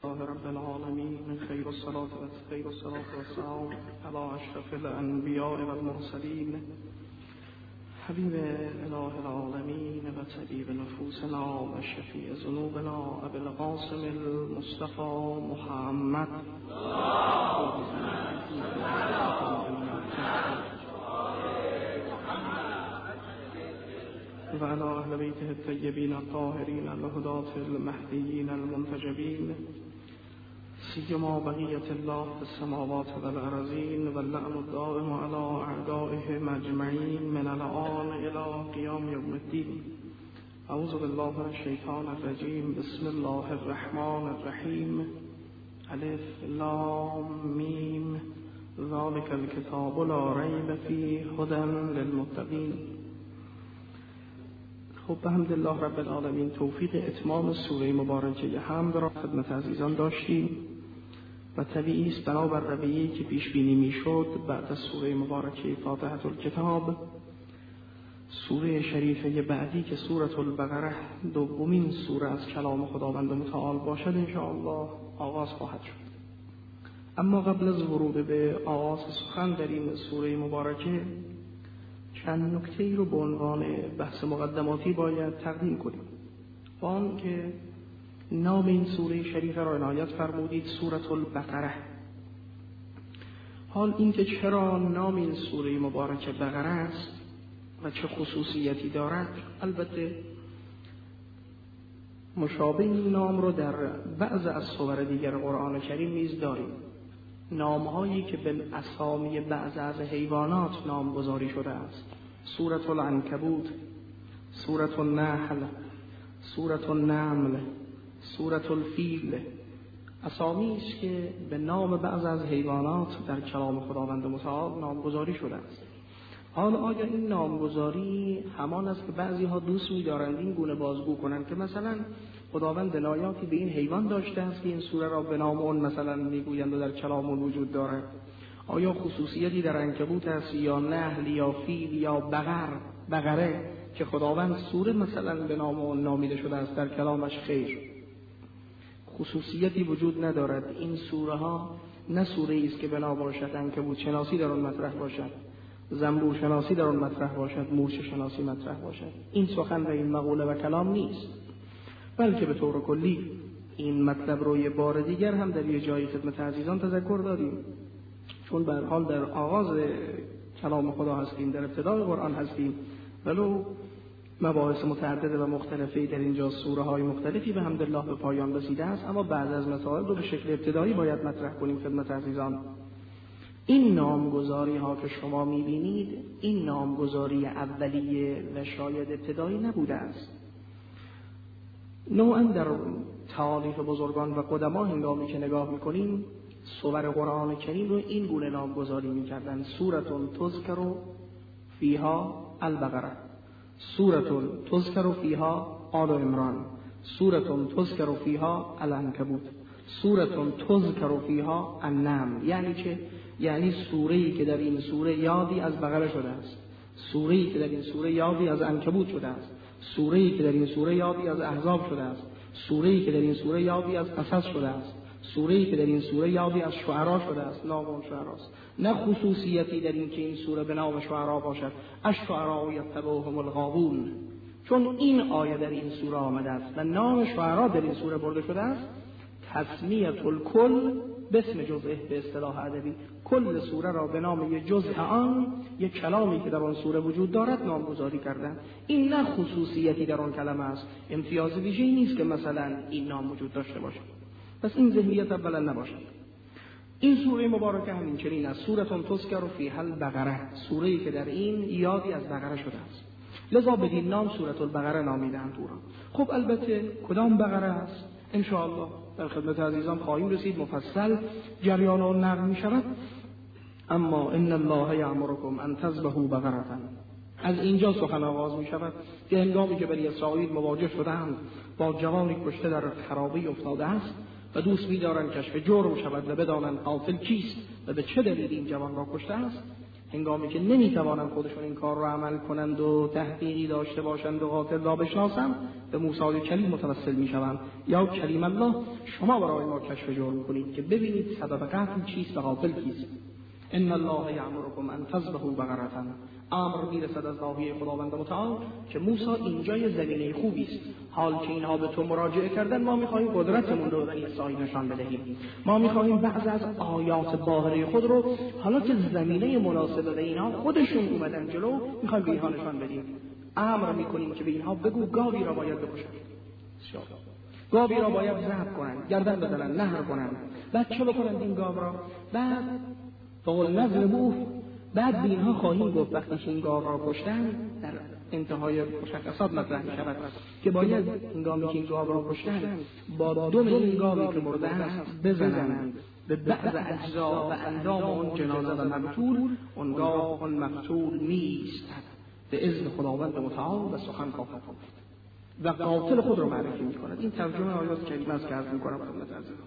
رب العالمين خير الصلاة والسلام على أشرف الأنبياء والمرسلين حبيب إله العالمين وطبيب نفوسنا وشفيع ذنوبنا أبي القاسم المصطفى محمد وعلى أهل بيته الطيبين الطاهرين الهداة المهديين المنتجبين سيما بقية الله في السماوات والأرضين واللعن الدائم على أعدائهم أجمعين من الآن إلى قيام يوم الدين. أعوذ بالله من الشيطان الرجيم. بسم الله الرحمن الرحيم. ألف لام ميم ذلك الكتاب لا ريب فيه هدى للمتقين. خب بحمدالله رب العالمین توفیق اتمام سوره مبارکه حمد را خدمت عزیزان داشتیم و طبیعی است بنابر رویه‌ای که پیش بینی میشد بعد از سوره مبارکه فاتحه الکتاب سوره شریفه بعدی که سوره البقره دومین سوره از کلام خداوند متعال باشد انشاءالله آغاز خواهد شد. اما قبل از ورود به آغاز سخن در این سوره مبارکه چند نکته‌ای رو به عنوان بحث مقدماتی باید تقدیم کنیم. با آن که نام این سوره شریفه را عنایت فرمودید سوره البقره. حال این که چرا نام این سوره مبارکه بقره است و چه خصوصیتی دارد، البته مشابه این نام رو در بعض از سور دیگر قرآن کریم نیز داریم. نامهایی که به اسامی بعض از حیوانات نامگذاری شده است. سورة العنکبوت، سورة النحل، سورة النمل، سورة الفیل، اسامی است که به نام بعض از حیوانات در کلام خداوند متعال نامگذاری شده است. حالا آیا این نامگذاری همان است که بعضی ها دوست می‌دارند این گونه بازگو کنند که مثلا خداوند عنایاتی به این حیوان داشته است که این سوره را به نام اون مثلا میگویند و در کلام اون وجود دارد؟ آیا خصوصیتی در عنکبوت است یا نحل یا فیل یا بقره که خداوند سوره مثلا به نام اون نامیده شده است در کلامش؟ خیر، خصوصیتی وجود ندارد. این سوره ها نه سوره است که بنا باشد عنکبوت شناسی در آن مطرح باشد، زنبور شناسی در آن مطرح باشد، مورچه شناسی مطرح باشد. این سخن و این مقوله و کلام نیست، بلکه به طور کلی این مطلب رو یه بار دیگر هم در یه جایی خدمت عزیزان تذکر دادیم، چون به هر حال در آغاز کلام خدا هستیم، در ابتدای قرآن هستیم، ولو مباحث متعدده و مختلفی در اینجا سوره های مختلفی به حمدالله به پایان رسیده است، اما بعض از مسائل رو به شکل ابتدایی باید مطرح کنیم خدمت عزیزان. این نامگذاری ها که شما میبینید این نامگذاری اولیه و شاید ابتدایی نبوده است. نوعا در تاریخ بزرگان و قدما هنگامی که نگاه میکنیم سور قرآن کریم رو این گونه نامگذاری میکردن: سورة تذکر فیها البقره، سورة تذکر فیها آل عمران، سورة تذکر فیها العنکبوت، سورة تذکر فیها النمل. یعنی چه؟ یعنی سوره‌ای که در این سوره یادی از بقره شده است، سوره‌ای که در این سوره یادی از عنکبوت شده است، سوره‌ای که در این سوره یادی از احزاب شده است، سوره‌ای که در این سوره یادی از قصص شده است، سوره‌ای که در این سوره یادی از شعرا شده است. نام اون شعراست، نه خصوصیتی در این که این سوره به نام شعرا باشد. الشعراء یتبعهم الغاوون، چون این آیه در این سوره آمده است و نام شعرا در این سوره برده شده است. تسمیه الکل به اسم جزءه به اصطلاح ادبی، کل سوره را به نام یک جزء آن، یک کلامی که در آن سوره وجود دارد نامگذاری کردن. این نه خصوصیتی در آن کلمه است، امتیاز ویژه‌ای نیست که مثلا این نام وجود داشته باشد. پس این ذهنیت اولا نباشد. این سوره مبارکه همین چنین است: سوره تذکر فیها البقره، سوره‌ای که در این یادی از بقره شده است، لذا بدین نام سوره البقره نامیدند او را. خب البته کدام بقره است ان شاء الله در خدمت عزیزان خواهیم رسید، مفصل جریان آن نقل می شود. اما ان الله یأمرکم ان تذبحوا بقرة، از اینجا سخن آغاز می شود که هنگامی که بنی اسرائیل مواجه شدند با جوانی کشته در خرابی افتاده است و دوست می دارند کشف جرم شود و بدانند قاتل کیست و به چه دلیل این جوان را کشته است، هنگامی که نمیتوانند خودشون این کار رو عمل کنند و تحقیقی داشته باشند و قاتل را بشناسند، به موسی کلیم متوسل میشوند. یا کلیم الله، شما برای ما کشف جرم کنید که ببینید سبب قتل چیست و قاتل کیست. ان الله یأمرکم ان تذبحوا بقرة، امر میرسد از ناحیه خداوند متعال که موسی اینجای زمینه خوبی است. حال که اینها به تو مراجعه کردن، ما می‌خواهیم قدرتمون رو به بنی اسرائیل نشان بدهیم. ما می‌خواهیم بعض از آیات باهره خود رو، حالا که زمینه مناسب به اینها خودشون اومدن جلو، می‌خوایم به اینها نشان بدیم. امر می‌کنیم که به اینها بگو گاوی را باید بکشند، گاوی را باید ذبح کنند، گردن بزنند، نحر کنند. بعد چه بکنند این گاو را؟ بعد قول نظلموه، بعد به اینها خواهیم گفت وقتی این گاو را کشتن، در انتهای مشخصات مطرح می شود که باید هنگامی که این گاو را کشتن با دم این گاوی که مرده است بزنند به بعض اجزا و اندام اون جنازه و مقتول. اونگاه اون مقتول می‌ایستد به اذن خداوند متعال و سخن خواهد گفت و قاتل خود را معرفی می‌کند. این ترجمه آیات کریمه است که عرض می‌کنم خدمت عزیزان.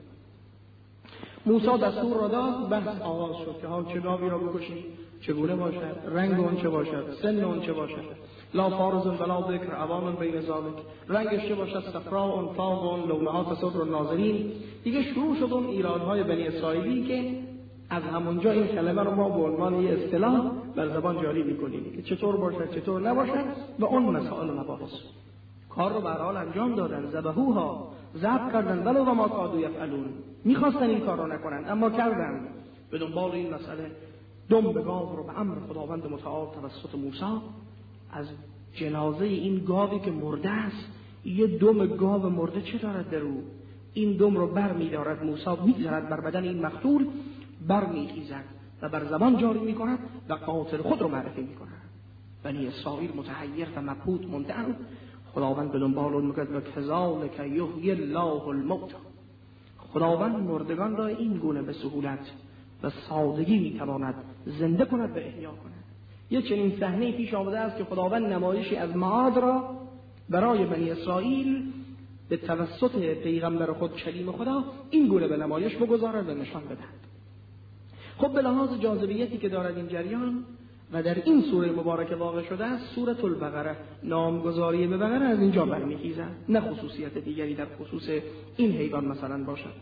موسی دستور را داد، بحث آغاز شد که حال چه گاوی را بکشید، چگونه باشد، رنگ اون چه باشد، سن اون چه باشد، لا فارز ولا ذکر عوام بین ذالک، رنگش چه باشد، صفرا اون فاض اون لونها تسر الناظرین. دیگه شروع شد اون ایرادهای بنی اسرائیلی که از همونجا این کلمه رو ما به عنوان یه اصطلاح بر زبان جاری می‌کنیم که چطور باشد چطور نباشد و اون مسائل و مباحث. کار رو به هر حال انجام دادن، ذبحوها، ذبح کردن، ولو ما کادوا یفعلون، می‌خواستن این کار رو نکنن اما کردن. به دنبال این مسئله دم به گاو رو به امر خداوند متعال توسط موسی از جنازه این گاوی که مرده است، یه دم گاو مرده چه دارد در او؟ این دم رو بر می‌دارد موسی، می‌گذارد بر بدن این مقتول، بر می‌خیزد و بر زبان جاری می‌کند و قاتل خود رو معرفی می‌کند. بنی اسرائیل متحیر و مبهوت موندند. خداوند به دنبال اون میگه و کذالک یحیی الله الموتى، خداوند مردگان را این گونه به سهولت و سادگی میتواند زنده کند و احیا کند. یه چنین صحنه پیش آمده است که خداوند نمایشی از معاد را برای بنی اسرائیل به توسط پیغمبر خود کلیم خدا این گونه به نمایش بگذارد و نشان بدهد. خب به لحاظ جاذبیتی که دارد این جریان و در این سوره مبارکه واقع شده است، سوره البقره، نامگذاری به بقره از اینجا برمیخیزد، نه خصوصیت دیگری در خصوص این حیوان مثلا باشد.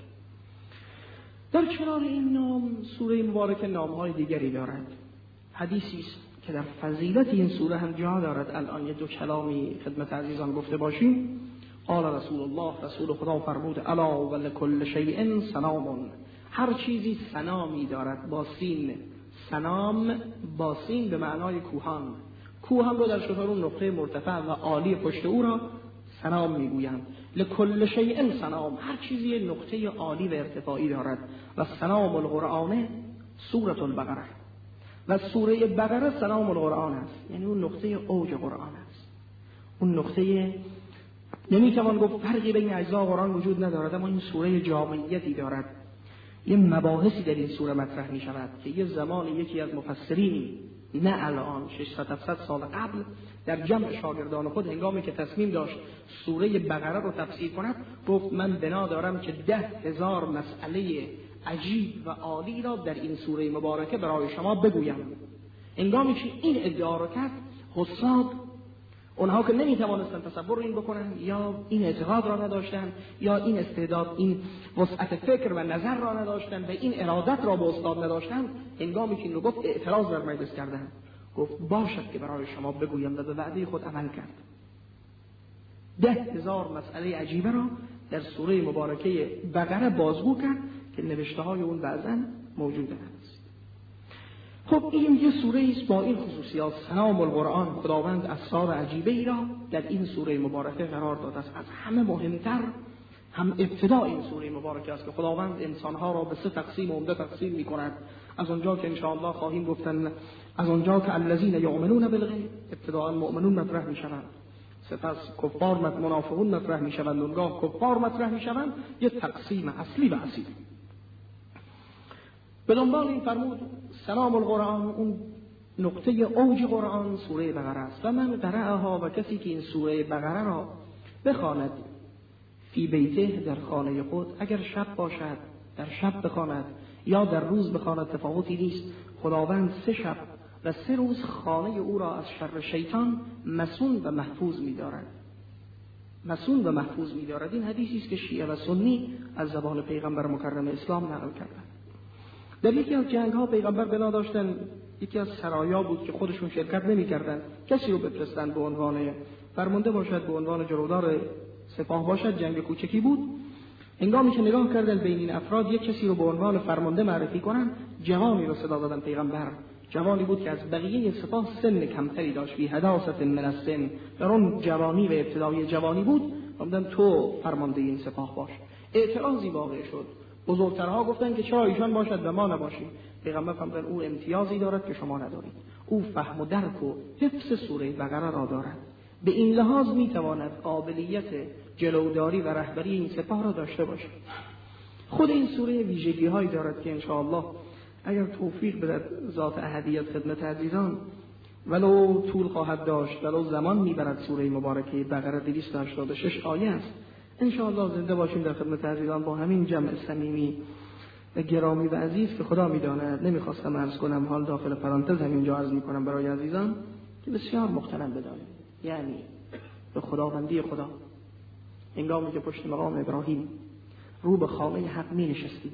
در کنار این نام سوره مبارکه نامهای دیگری دارد. حدیثی است که در فضیلت این سوره هم جا دارد. الان یه دو کلامی خدمت عزیزان گفته باشیم. قال رسول الله، رسول خدا فرمود الا ولکل شیء سنام، هر چیزی سنامی دارد با سین. سنام با سین به معنای کوهان. کوه هم رو در شطرون نقطه مرتفع و عالی پشت او را سنام میگویند. لکل شیء سنام، هر چیزی نقطه عالی و ارتفاعی دارد. و سنام القرآن سوره البقره، و سوره بقره سنام القرآن است، یعنی اون نقطه اوج قرآن است. اون نقطه، نمیتوان گفت فرقی بین اجزا قرآن وجود ندارد، اما این سوره جامعیتی دارد. یه مباحثی در این سوره مطرح می شود که یه زمان یکی از مفسرین، نه الان 600 سال قبل، در جمع شاگردان خود هنگامی که تصمیم داشت سوره بقره رو تفسیر کند، گفت من بنا دارم که 10,000 مسئله عجیب و عالی را در این سوره مبارکه برای شما بگویم. هنگامی که این ادعا رو کرد، حساد، اونها که نمیتوانستن تصور این بکنن، یا این اعتقاد را نداشتن، یا این استعداد، این وسعت فکر و نظر را نداشتن و این ارادت را به استاد نداشتن، هنگامی که این رو گفت اعتراض بر مجلس کردن. گفت باشد که برای شما بگویم، و به وعده خود عمل کرد. 10,000 مسئله عجیبه را در سوره مبارکه بقره بازگو کرد که نوشته های اون بعضا موجوده است. خب این یه سوره است با این خصوصیات، سنام القرآن. خداوند اسرار عجیبه ای را در این سوره مبارکه قرار داده است. از همه مهمتر هم ابتدا این سوره مبارکه است که خداوند انسانها را به 3 تقسیم عمده تقسیم می کند. از اونجا که انشاءالله خواهیم گفتن، از اونجا که الذین یؤمنون بالغیب، ابتداء مؤمنون مطرح می شوند، سپس کفار منافقون مطرح می شوند، اونگاه کفار مطرح می شوند، یه تقسیم اصلی و اصیل. به دنبال این فرمود سلام القرآن، اون نقطه اوج قرآن سوره بقره است. و من قرأها، و کسی که این سوره بقره را بخواند فی بیته، در خانه خود، اگر شب باشد در شب بخواند یا در روز بخواند، تفاوتی نیست. خداوند 3 شب و 3 روز خانه او را از شر شیطان مسون و محفوظ می‌دارد. مسون و محفوظ می‌دارد. این حدیثی است که شیعه و سنی از زبان پیغمبر مکرم اسلام نقل کردند. در یکی از جنگ‌ها پیغمبر بنا داشتن، یکی از سرایا بود که خودشون شرکت نمی‌کردند، کسی رو بفرستن به عنوان فرمانده باشد، به عنوان جلودار سپاه باشد. جنگ کوچکی بود. هنگامی که نگاه کردن بین این افراد یک کسی رو به عنوان فرمانده معرفی کنن، جوانی رو صدا دادن پیغمبر. جوانی بود که از بقیه سپاه سن کمتری داشت، بی حداثت من السن، در اون جوانی و ابتدای جوانی بود. گفتن تو فرمانده این سپاه باش. اعتراضی واقع شد. بزرگترها گفتن که چرا ایشان باشد و ما نباشیم؟ پیغمبر فرمودن او امتیازی دارد که شما ندارید. او فهم و درک و حفظ سوره بقره را دارد. به این لحاظ میتواند قابلیت جلوداری و رهبری این سپاه را داشته باشد. خود این سوره ویژگی‌هایی دارد که انشاءالله اگر توفیق بدهد ذات احدیت خدمت عزیزان، ولو طول خواهد داشت، ولو زمان میبرد، سوره مبارکه بقره 286 آیه است. انشاءالله زنده باشیم در خدمت عزیزان با همین جمع صمیمی و گرامی و عزیز که خدا میداند. نمیخواستم عرض کنم، حال داخل پرانتز همینجا عرض میکنم برای عزیزان که بسیار محترم بدانید، یعنی به خداوندی خدا هنگامی که پشت مقام ابراهیم رو به خانه حق می نشستیم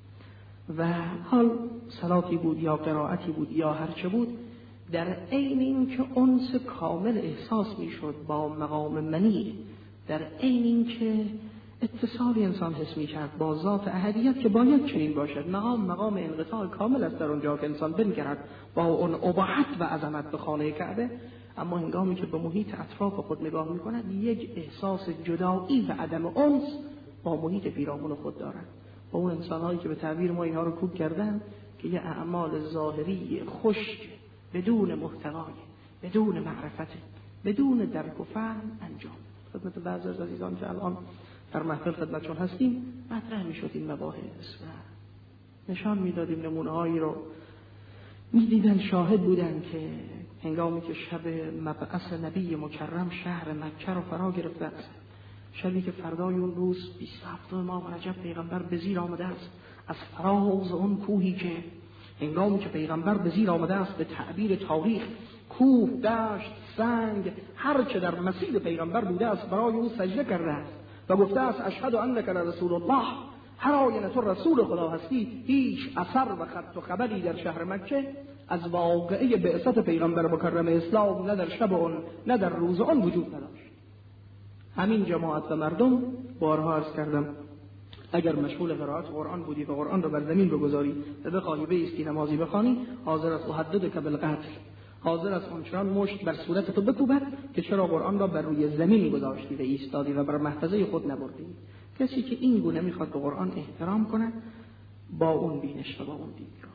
و حال صلاتی بود یا قرائتی بود یا هرچه بود، در عین این که انس کامل احساس می شد با مقام منی، در عین این که اتصالی انسان حس می کرد با ذات احدیت که باید چنین باشد. مقام انقطاع کامل است در اونجا که انسان بنگرد با اون اباحت و عظمت به خانه کعبه. اما هنگامی که به محیط اطراف خود نگاه می کند، یک احساس جدایی و عدم انس با محیط پیرامون خود دارد. با اون انسان‌هایی که به تعبیر ما اینها رو کوب کردن که یه اعمال ظاهری خشک بدون محتوای، بدون معرفت، بدون درک و فهم انجام. خدمت بعضی از عزیزان که الان در محفل خدمتشون هستیم مطرح میشد این مباحث و نشان میدادیم، نمونه‌هایی رو میدیدن، شاهد بودن که هنگامی که شب مبعث نبی مکرم شهر مکه رو فرا گرفته است، شبی که فردای اون روز 27 ماه رجب پیغمبر به زیر آمده است از فراز اون کوهی که هنگامی که پیغمبر به زیر آمده است به تعبیر تاریخ کوه، دشت، سنگ، هر چه در مسیر پیغمبر بوده است برای او سجده کرده است و گفته است اشهد انک رسول الله، هر آینه تو رسول خدا هستی. هیچ اثر و خط و خبری در شهر مکه از واقعه بعثت پیغمبر مکرم اسلام نه در شب اون نه در روز اون وجود نداشت. همین جماعت و مردم، بارها عرض کردم، اگر مشغول قرائت قرآن بودی و قرآن رو بر زمین بگذاری و بخواهی بایستی نمازی بخوانی، حاضر است احددک بالقتل، حاضر است آنچنان مشت بر صورت تو بکوبد که چرا قرآن را بر روی زمین گذاشتی و ایستادی و بر محفظه خود نبردی. کسی که این گونه میخواد به قرآن احترام کنه با اون بینش و با اون دیدگاه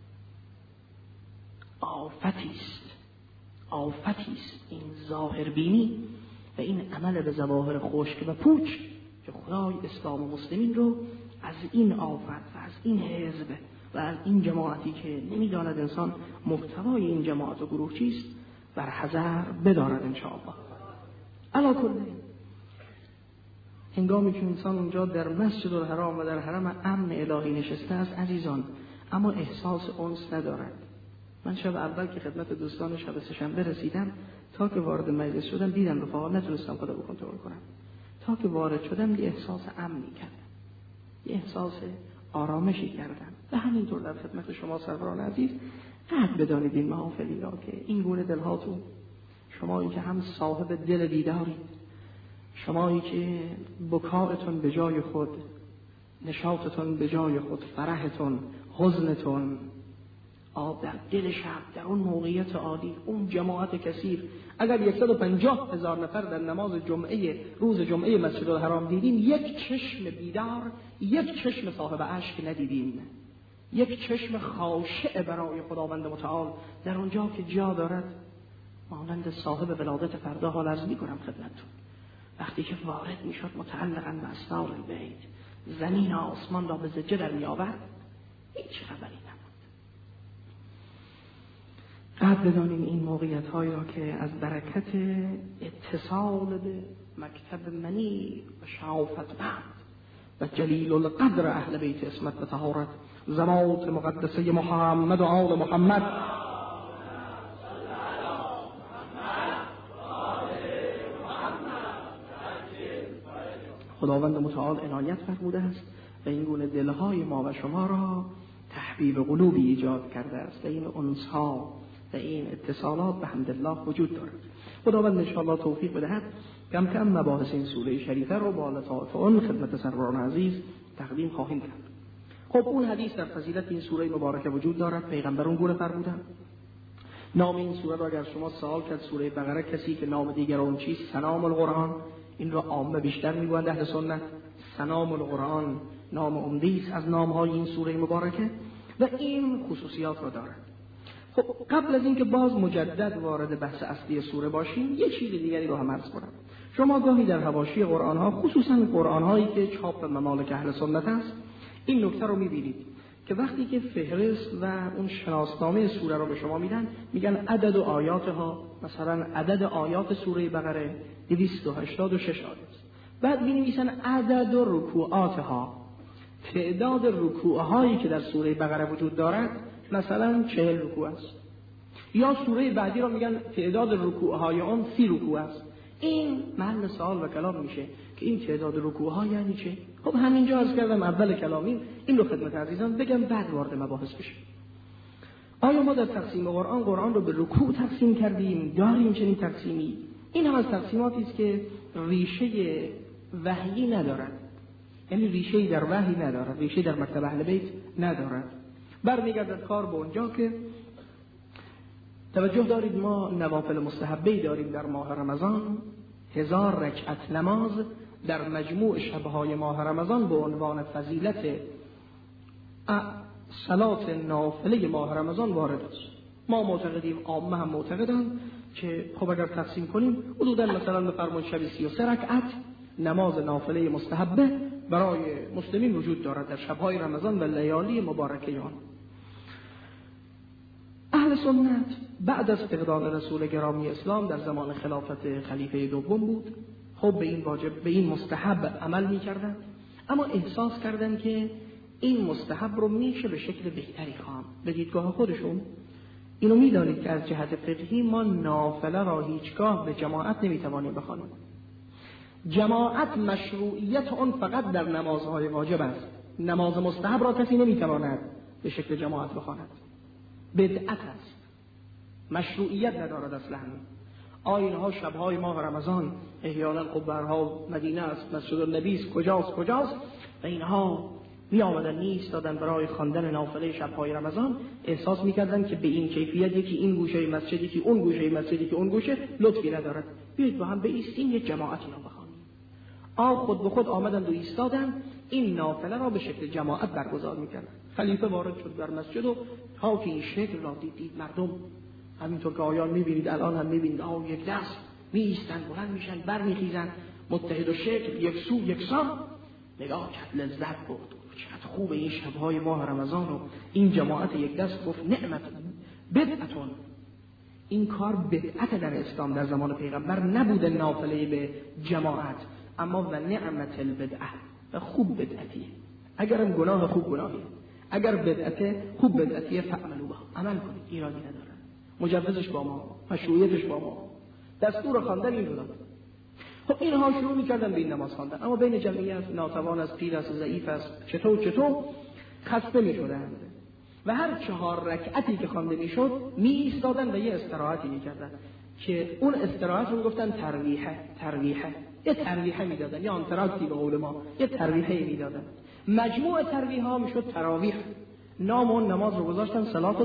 آفتی است این ظاهر بینی و این عمل به ظواهر خشک و پوچ که خدای اسلام و مسلمین رو از این آفت و از این حزب و از این جماعتی که نمیداند انسان محتوای این جماعت و گروه چیست بر حذر بدارد انشاءالله. علا کل هنگامی که انسان اونجا در مسجد الحرام و در حرم امن الهی نشسته است عزیزان، اما احساس انس ندارد. من شب اول که خدمت دوستان شب سه‌شنبه رسیدم، تا که وارد مجلس شدم دیدم رفاقا نتونستم خودم رو کنترل کنم. تا که وارد شدم یه احساس امنی کردم، یه احساس آرامشی کردم. و همینطور در خدمت شما سروران عزیز قد بدانید این محافلی را که این گونه دلهاتون، شمایی که هم صاحب دل بیدارید، شمایی که بکایتون به جای خود، نشاطتون به جای خود، فرحتون، حزنتون آب در دل شب، در اون موقعیت عالی، اون جماعت کثیر، اگر 150,000 نفر در نماز جمعه روز جمعه مسجد الحرام دیدیم، یک چشم بیدار، یک چشم صاحب اشک ندیدیم، یک چشم خاشع برای خداوند متعال در اونجا که جا دارد. مانند صاحب ولادت فردا حال عرض می‌کنم خدمتتون، وقتی که وارد میشد متعلقاً به اسرار البیت، زمین و آسمان را به زجه در می‌آورد، هیچ خبری نبود. قد بدانیم این موقعیت‌هایی را که از برکت اتصال به مکتب منی و شعافت بعد و جلیل القدر اهل بیت اسمت و طهارت، ذوات مقدسه محمد و آل محمد خداوند متعال عنایت فرموده است و این گونه دلهای ما و شما را تحبیب قلوبی ایجاد کرده است و این انسها و این اتصالات به حمدالله وجود دارد. خداوند انشاءالله توفیق بدهد کم کم مباحث این سوره شریفه رو با لطائف اون خدمت سروران عزیز تقدیم خواهیم کرد. خب اون حدیث در فضیلت این سوره مبارکه وجود دارد. پیغمبر اون گونه فرمودند نام این سوره را اگر شما سوال کرد سوره بقره، کسی که نام دیگر اون چیست سنام القرآن، این را عامه بیشتر میگویند اهل سنت. سنام القرآن نام عمدی است از نام‌های این سوره مبارکه و این خصوصیات را دارد. خب قبل از اینکه باز مجدد وارد بحث اصلی سوره باشیم یه چیز دیگری رو هم عرض کنم. شما گاهی در حواشی قرآن‌ها خصوصا قرآن‌هایی که چاپ ممالک اهل سنت است این نکته رو می‌بینید که وقتی که فهرست و اون شناسنامه سوره رو به شما میدن میگن عدد آیاتها، مثلا عدد آیات سوره بقره 286 آیه است. بعد می‌نویسن عدد رکوعاتها، تعداد رکوع‌هایی که در سوره بقره وجود دارد مثلا 40 رکوع است. یا سوره بعدی رو میگن تعداد رکوع‌های اون 30 رکوع است. این محل سوال و کلام میشه که این تعداد رکوع‌ها یعنی چه؟ خب همینجا عرض کردم اول کلامی این رو خدمت عزیزان بگم بعد وارد مباحث بشه. آیا ما در تقسیم قرآن رو به رکوع تقسیم کردیم؟ داریم چنین تقسیمی؟ این هم از تقسیماتی است که ریشه وحیی ندارد، یعنی ریشه در وحی ندارد، ریشه در مکتب اهل بیت ندارد. برمیگردد کار به اونجا که توجه دارید ما نوافل مستحبه داریم در ماه رمضان 1000 رکعت نماز در مجموع شبهای ماه رمضان به عنوان فضیلت صلات نافله ماه رمضان وارد است. ما معتقدیم، عامه هم معتقدند که خب اگر تقسیم کنیم حدودا مثلا بفرمایید شب 33 رکعت نماز نافله مستحبه برای مسلمین وجود دارد در شبهای رمضان و لیالی مبارکه آن. اهل سنت بعد از فقدان رسول گرامی اسلام در زمان خلافت خلیفه دوم بود. خب به این واجب، به این مستحب عمل می‌کردند، اما احساس کردند که این مستحب رو میشه به شکل بهتری خواهم. به دیدگاه خودشون اینو می‌دانید که از جهت فقهی ما نافله را هیچگاه به جماعت نمی‌توانیم بخوانیم. جماعت مشروعیت آن فقط در نمازهای واجب است. نماز مستحب را کسی نمی‌تواند به شکل جماعت بخواند. بدعت است، مشروعیت ندارد اصلا. آیین‌ها شب‌های ماه رمضان احیانا قبرها مدینه است، مسجد النبی است، کجاست و اینها می آمدن ایستادن برای خواندن نافله شب‌های رمضان. احساس می‌کردند که به این کیفیت یکی این گوشه مسجدی که اون گوشه مسجدی که اون گوشه لطفی ندارد، بیایید با هم بایستیم یک جماعتی را بخوانیم. خود به خود آمدند و ایستادند این نافله را به شکل جماعت برگزار می‌کردند. خلیفه وارد شد در مسجد و تا که این شکل را دید مردم همینطور که آیان می‌بینید الان هم می‌بینید یک دست می‌ایستند، بلند میشن، برمیخیزند، متحد و شکل، یک سو یکسان. نگاه کرد، لذت برد، چقدر خوب این شب‌های ماه رمضان و این جماعت یک دست. گفت نعمت بدعتون، این کار بدعت در اسلام در زمان پیغمبر نبوده نافله به جماعت، اما و نعمت البدعه، و خوب بدعتیه. اگرم گناه خوب گناهیه، اگر بدعته خوب بدعتیه فعملوا بها، عمل کنید، ایرادی نداره. مجوزش با ما، مشروعیتش با ما، دستور خواندن این رو داد. خب اینها شروع می‌کردن به این نماز خواندن، اما بین جمعیت ناتوان است، پیر است، ضعیف است، چطور خسته می‌شدند و هر 4 رکعتی که خوانده میشد می‌ایستادن و یه استراحتی می‌کردن که اون استراحت رو گفتن ترویحه، یه ترویحه می‌دادن، یا انتراکتی به قول ما، یه ترویحه می‌دادن. مجموع ترویح‌ها میشد تراویح. نام اون نماز رو گذاشتن صلات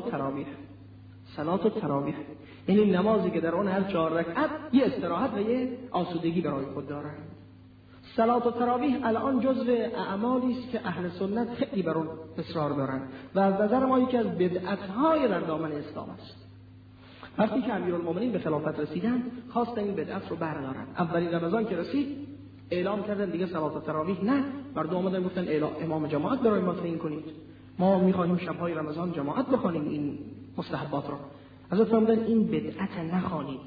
التراویح، یعنی نمازی که در اون هر 4 رکعت یه استراحت و یه آسودگی برای خود دارن. صلات التراویح الان جزو اعمالی است که اهل سنت خیلی بر اون اصرار دارن و از نظر ما یکی از بدعت‌های در دامن اسلام است. وقتی که امیرالمومنین به خلافت رسیدن خواستن این بدعت رو بردارن. اولین رمضان که رسید اعلام کردن دیگه صلات التراویح نه، مردم اومدن گفتن امام جماعت برای ما تعیین کنید، ما می‌خوایم شب‌های رمضان جماعت بخوانیم این مستحبات را. حضرت فرمودن این بدعت نخوانید.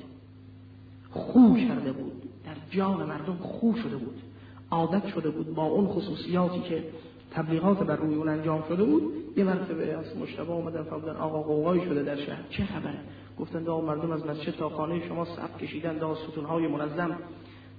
خو کرده بود، در جان مردم خو شده بود، عادت شده بود با اون خصوصیاتی که تبلیغات بر روی اون انجام شده بود. یه مرتبه از مشتبه اومدن فرمودن آقا قوقایی شده در شهر، چه خبره؟ گفتن مردم از مسجد تا خانه شما صف کشیدن، ستون‌های منظم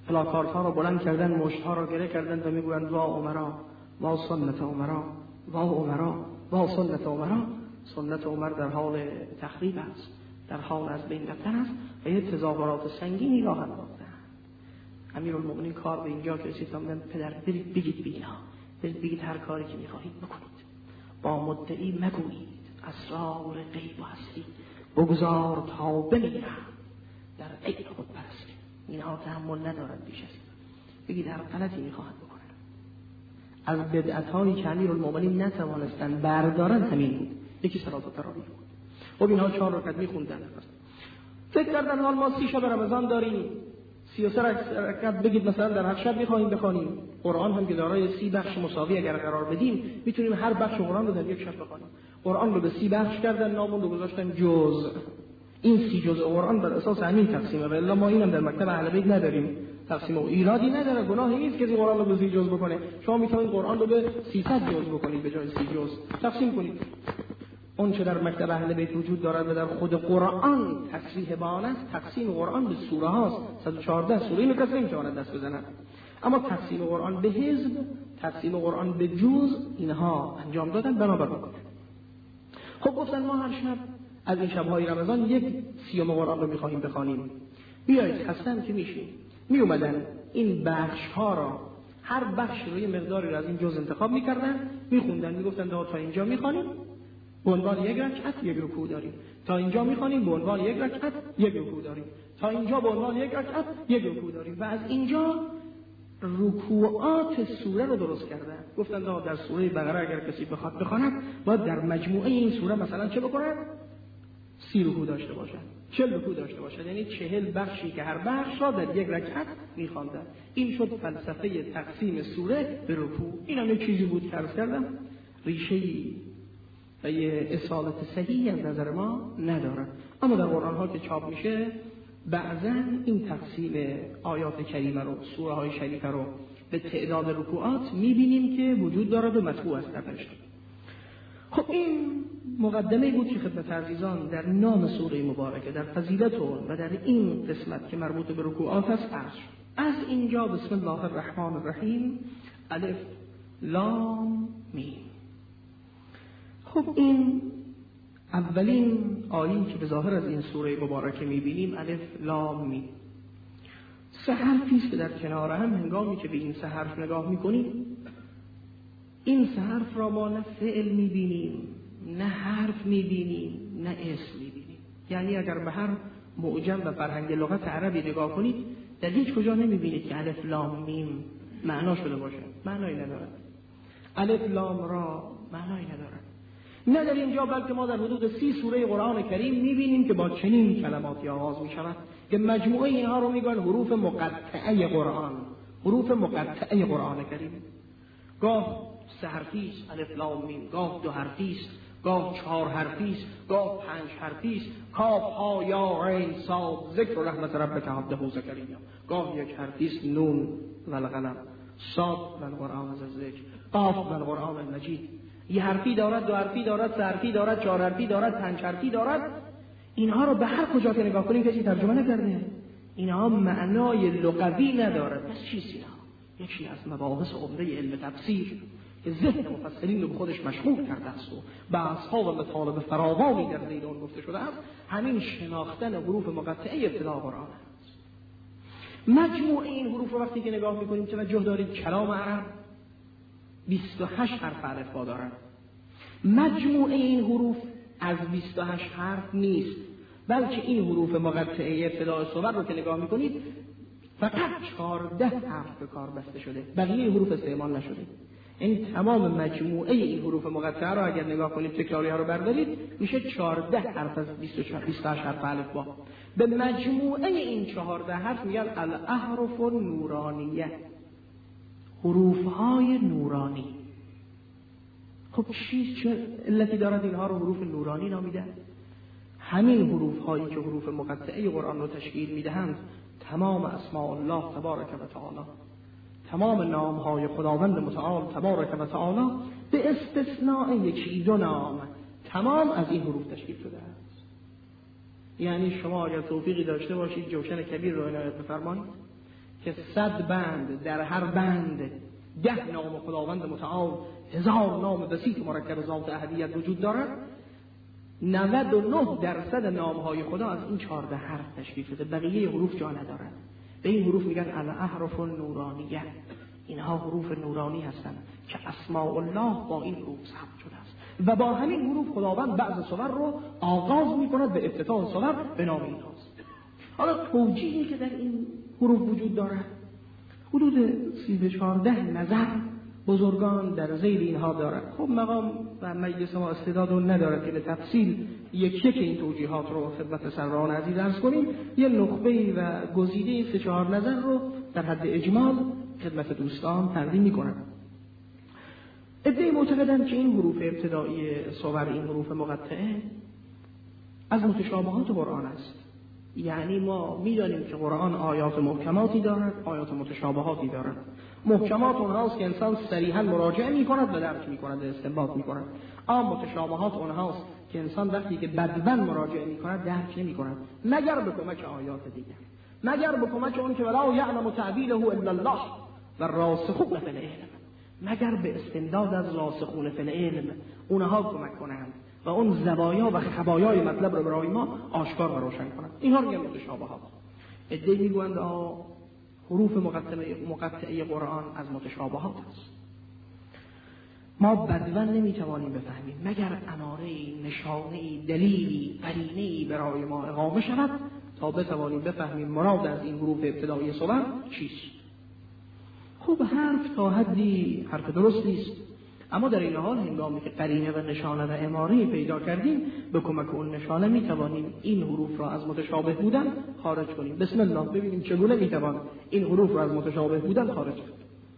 پلاکارت ها را بلند کردن، مشت ها را گره کردن و میگویند وا عمرا، وا سنت عمرا، وا عمرا، وا سنت عمرا. سنت عمر در حال تخریب است، در حال از بین رفتن است و یه تظاهرات سنگینی راه انداختند. امیرالمومنین کار به اینجا که رسید فرمودند پدر برید بگید بینا، برید بگید هر کاری که میخواهید بکنید، با مدعی مگویید اسرار غیب و هستی بگذار تا بمیرم در عین خودپرستی. اینها تحمل ندارد بیش از این. بگید هر غلطی میخواهد بکنن. از بدعت‌هایی که امیرالمومنین نتوانستند بردارن همین بود. یکی صلات التراویح بود. خب اینها 4 رکعت میخوندن. فکر کردن حال ما 30 شب رمضان داریم، 33 رکعت بگید مثلا در هر شب میخواهیم بخوانیم. قرآن هم که دارای 30 بخش مساوی اگر قرار بدیم میتونیم هر بخش قرآن رو در یک شب بخوانیم. قرآن رو به 30 بخش کردن، نامون رو گذاشتن جزء. این 30 جزء قرآن بر اساس همین تقسیمه. و الا ما اینم در مکتب اهل بیت نداریم. تقسیم و ایرادی نداره، گناهی نیست کسی قرآن رو به 30 جزء بکنه. شما میتونید قرآن رو به 300 جزء بکنید به جای 30 جزء. تقسیم کنید. اون چه در مکتب اهل بیت وجود دارد و در خود قرآن تصریح بیان است، تقسیم قرآن به سوره هاست. 114 سوره اینو کسی نمیتواند دست بزند. اما تقسیم قرآن به حزب، تقسیم قرآن به جزء، اینها انجام دادن بنابر قرآن. خب گفتن ما هر شب از این شب‌های رمضان 1/30 قرآن رو می‌خواهیم بخوانیم. بیایید حسن که میشیم. می اومدن این بخش‌ها را، هر بخش رو یه مقداری رو از این جزء انتخاب می‌کردن، می‌خوندن، میگفتن تا اینجا می‌خوانیم به عنوان 1 رکعت 1 رکوع داریم، تا اینجا می‌خوانیم به عنوان 1 رکعت 1 رکوع داریم، تا اینجا به عنوان 1 رکعت 1 رکوع داریم و از اینجا رکوعات سوره رو درست کردن. گفتن در سوره بقره اگر کسی بخواد بخواند باید در مجموعه این سوره مثلا چه بکنه؟ 30 رکوع داشته باشد، 40 رکوع داشته باشد، یعنی 40 بخشی که هر بخش را در 1 رکعت می‌خواندن. این شد فلسفه تقسیم سوره به رکوع. این هم یک چیزی بود که عرض کردم ریشه‌ای و یه اصالت صحیحی از نظر ما نداره. اما در قرآن ها که چاپ میشه بعضا این تقسیم آیات کریمه رو، سوره های شریفه رو به تعداد رکوعات میبینیم که وجود داره و مطبوع است در نشر. خب این مقدمه بود که خدمت عزیزان در نام سوره مبارکه، در فضیلت و در این قسمت که مربوط به رکوعات است عرض شد. از اینجا بسم الله الرحمن الرحیم، الف لام میم. خب این اولین آیه‌ای که به ظاهر از این سوره مبارکه می‌بینیم الف لام میم. 3 حرفی است که در کنار هم هنگامی که به این 3 حرف نگاه می‌کنیم، این 3 حرف را ما نه فعل می‌بینیم، نه حرف می‌بینیم، نه اسم می‌بینیم. یعنی اگر به هر معجم و فرهنگ لغت عربی نگاه کنید در هیچ کجا نمی‌بینید که الف لام میم معنا شده باشه. معنایی نداره. الف لام را معنایی نداره. نه در اینجا، بلکه ما در حدود 30 سوره قرآن کریم می‌بینیم که با چنین کلماتی آغاز می‌شود که مجموعه اینها رو میگن حروف مقطعه قرآن، حروف مقطعه قرآن کریم. گاه 3 حرفی است الف لام میم، گاه 2 حرفی است، گاه 4 حرفی است، گاه 5 حرفی است، کاف ها یا عین صاد ذکر رحمت ربک عبده زکریا، گاه 1 حرفی است نون و القلم، صاد و القرآن الذکر، قاف و القرآن المجید. 1 حرفی دارد، 2 حرفی دارد، 3 حرفی دارد، 4 حرفی دارد، 5 حرفی دارد. اینها رو به هر کجا که نگاه کنیم کسی ترجمه نکرده. اینها معنای لغوی ندارد. پس چیست اینها؟ یکی از مباحث عمده علم تفسیر که ذهن مفسرین رو به خودش مشغول کرده است و بحث‌ها و مطالب فراوانی در زیر آن گفته شده است، همین شناختن حروف مقطعه ابتدا قرآن است. مجموع این حروف رو وقتی که نگاه می‌کنیم توجه دارید کلام عرب 28 حرف الفبا دارند. مجموع این حروف از 28 حرف نیست، بلکه این حروف مقطعه ابتدای صور رو که نگاه می‌کنید فقط 14 حرف به کار بسته شده، بقیه حروف استعمال نشده. این تمام مجموعه این حروف مقطعه رو اگر نگاه کنید تکراری‌ها رو بردارید میشه 14 حرف از 28 حرف الفبا. به مجموعه این 14 حرف میگن الاحرف النورانیه، حروف‌های نورانی. خب چه علتی دارد اینها رو حروف نورانی نامیدن؟ همین حروف‌هایی که حروف مقطعه قرآن رو تشکیل میدهند تمام اسماء الله تبارک و تعالی، تمام نام‌های خداوند متعال تبارک و تعالی به استثناء 1-2 نام تمام از این حروف تشکیل شده است. یعنی شما اگر توفیقی داشته باشید جوشن کبیر رو عنایت بفرمایید که 100 بند در هر بند 10 نام خداوند متعال 1000 نام بسیط مرکب ذات احدیت وجود دارد، 99% نامهای خدا از این 14 حرف تشکیل شده، بقیه حروف جا ندارند. به این حروف میگن الاحرف النورانیه، اینها حروف نورانی هستند که اسماء الله با این حروف ثبت شده است و با همین حروف خداوند بعض سور رو آغاز میکند به افتتاح سور به نام اینهاست. حالا توجیهی که در این حروف وجود دارد حدود 14 نظر بزرگان در ذیل اینها دارد. خب مقام و مجلس ما استعداد ندارد که به تفصیل یک این توجیهات رو خدمت سران عزیز عرض کنیم. یه نخبه و گزیده 3-4 نظر رو در حد اجمال خدمت دوستان تقدیم می‌کنم. ادعای معتقدند که این حروف ابتدایی صور، این حروف مقطعه از متشابهات قرآن است. یعنی ما می‌دانیم که قرآن آیات محکماتی دارد، آیات متشابهاتی دارد. محکمات اونهاست که انسان صریحاً مراجعه می‌کند و درک می‌کند و استنباط می‌کند. اما متشابهات اونهاست که انسان وقتی که بدون مراجعه می‌کند درک نمی‌کند، مگر به کمک آیات دیگر، مگر به کمک اون که ولا یعلم تعبیره الا الله و راسخون فی العلم، مگر به استمداد از راسخون فی العلم اونها کمک کنند و اون زوایا و خبایای مطلب رو برای ما آشکار و روشن کنند. اینها رو میگن متشابهات. ادعی میگویند حروف مقطعه قرآن از متشابهات است. ما بدون نمیتوانیم بفهمیم مگر اماره‌ای، نشانه‌ای، دلیلی، قرینه‌ای برای ما اقامه شود تا بتوانیم بفهمیم مراد از این حروف ابتدایی صور چیست. خب حرف تا حدی حرف درستی است، اما در این حال هنگامی که قرینه و نشانه و اماره‌ای پیدا کردیم به کمک اون نشانه میتوانیم این حروف را از متشابه بودن خارج کنیم. بسم الله ببینیم چگونه میتوان این حروف را از متشابه بودن خارج کنیم.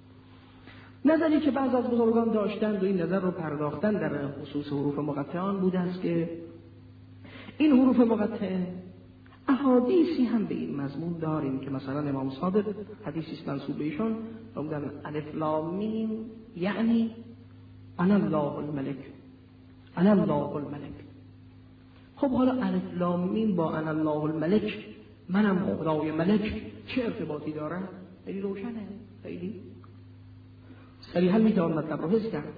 نظری که بعض از بزرگان داشتند و این نظر رو پرداختن در خصوص حروف مقطعان بود است که این حروف مقطعه احادیثی هم به این مضمون داریم که مثلا امام صادق حدیثی منسوب به ایشان میگن الف لام میم یعنی انا الله الملک، انا الله الملک. خب حالا الف لام میم با انا الله الملک، منم خدای ملک، چه ارتباطی داره؟ خیلی روشنه، خیلی صریحا میتوان مطلب رو حس کرد.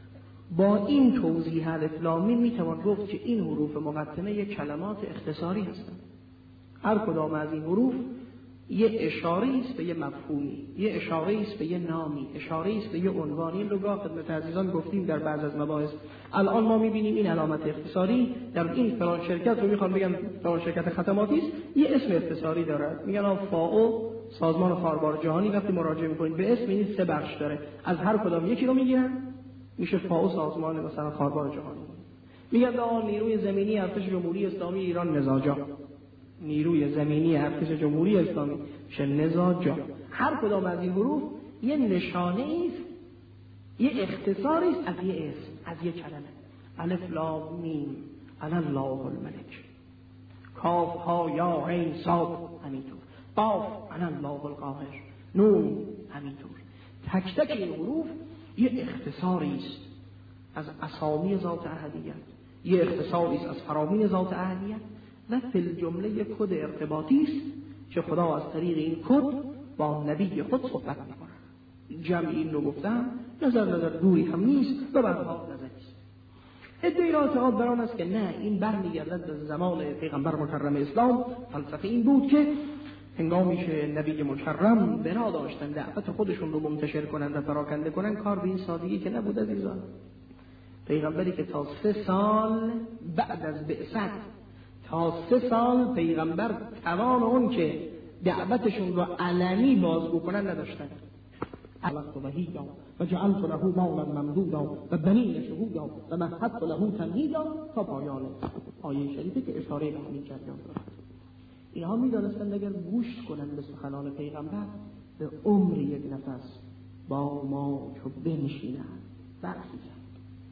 با این توضیح الف لام میم میتوان گفت که این حروف مقطعه یک کلمات اختصاری هستند. هر کدام از این حروف یه اشاره است به یه مفهومی، یه اشاره است به یه نامی، اشاره است به یه عنوانی. این رو گاه خدمت عزیزان گفتیم در بعض از مباحث. الان ما می‌بینیم این علامت اختصاری در این فلان شرکت رو میخوان بگن فلان شرکت خدماتی است، یه اسم اختصاری داره، میگن فاو سازمان خاربار جهانی. وقتی مراجعه می‌کنید به اسم این 3 بخش داره، از هر کدام یکی رو میگیرن میشه فاو سازمان مثلا خاربار جهانی. میگن نیروی زمینی ارتش جمهوری اسلامی ایران نزاجا، نیروی زمینی ارتش جمهوری اسلامی میشه نزاجا. هر کدام از این حروف یه نشانه است، یه اختصاری است از یه اسم، از یه کلمه. الف لام میم انا الله الملک، کاف ها یا عین صاد همینطور، قاف انا الله القاهر، نون همینطور. تک تک این حروف یه اختصاری است از اسامی ذات احدیت، یه اختصاری است از فرامین ذات احدیت و فی الجمله یک کد ارتباطی است که خدا از طریق این کد با نبی خود صحبت می‌کند. جمع این رو گفتم، نظر دوری هم نیست و برها نظری است. ادعای اعتقاد بر آن است که نه، این برمیگردد به زمان پیغمبر مکرم اسلام. فلسفه این بود که هنگامی که نبی مکرم بنا داشتن دعوت خودشون رو منتشر کنند و پراکنده کنند، کار به این سادگی که نبود عزیزان. پیغمبری که تا 3 سال بعد از بعثت، تا 3 سال پیغمبر توان اون که دعوتشون رو علنی بازگو کنن نداشتن. علقت وحیدا و جعلت له مالا ممدودا و بنین شهودا و مهدت له تمهیدا تا پایان آیه شریفه که اشاره به همین جریان دارد. اینها می‌دانستند اگر گوش کنند به سخنان پیغمبر به عمر یک نفس با ما چو بنشینند برخیزند.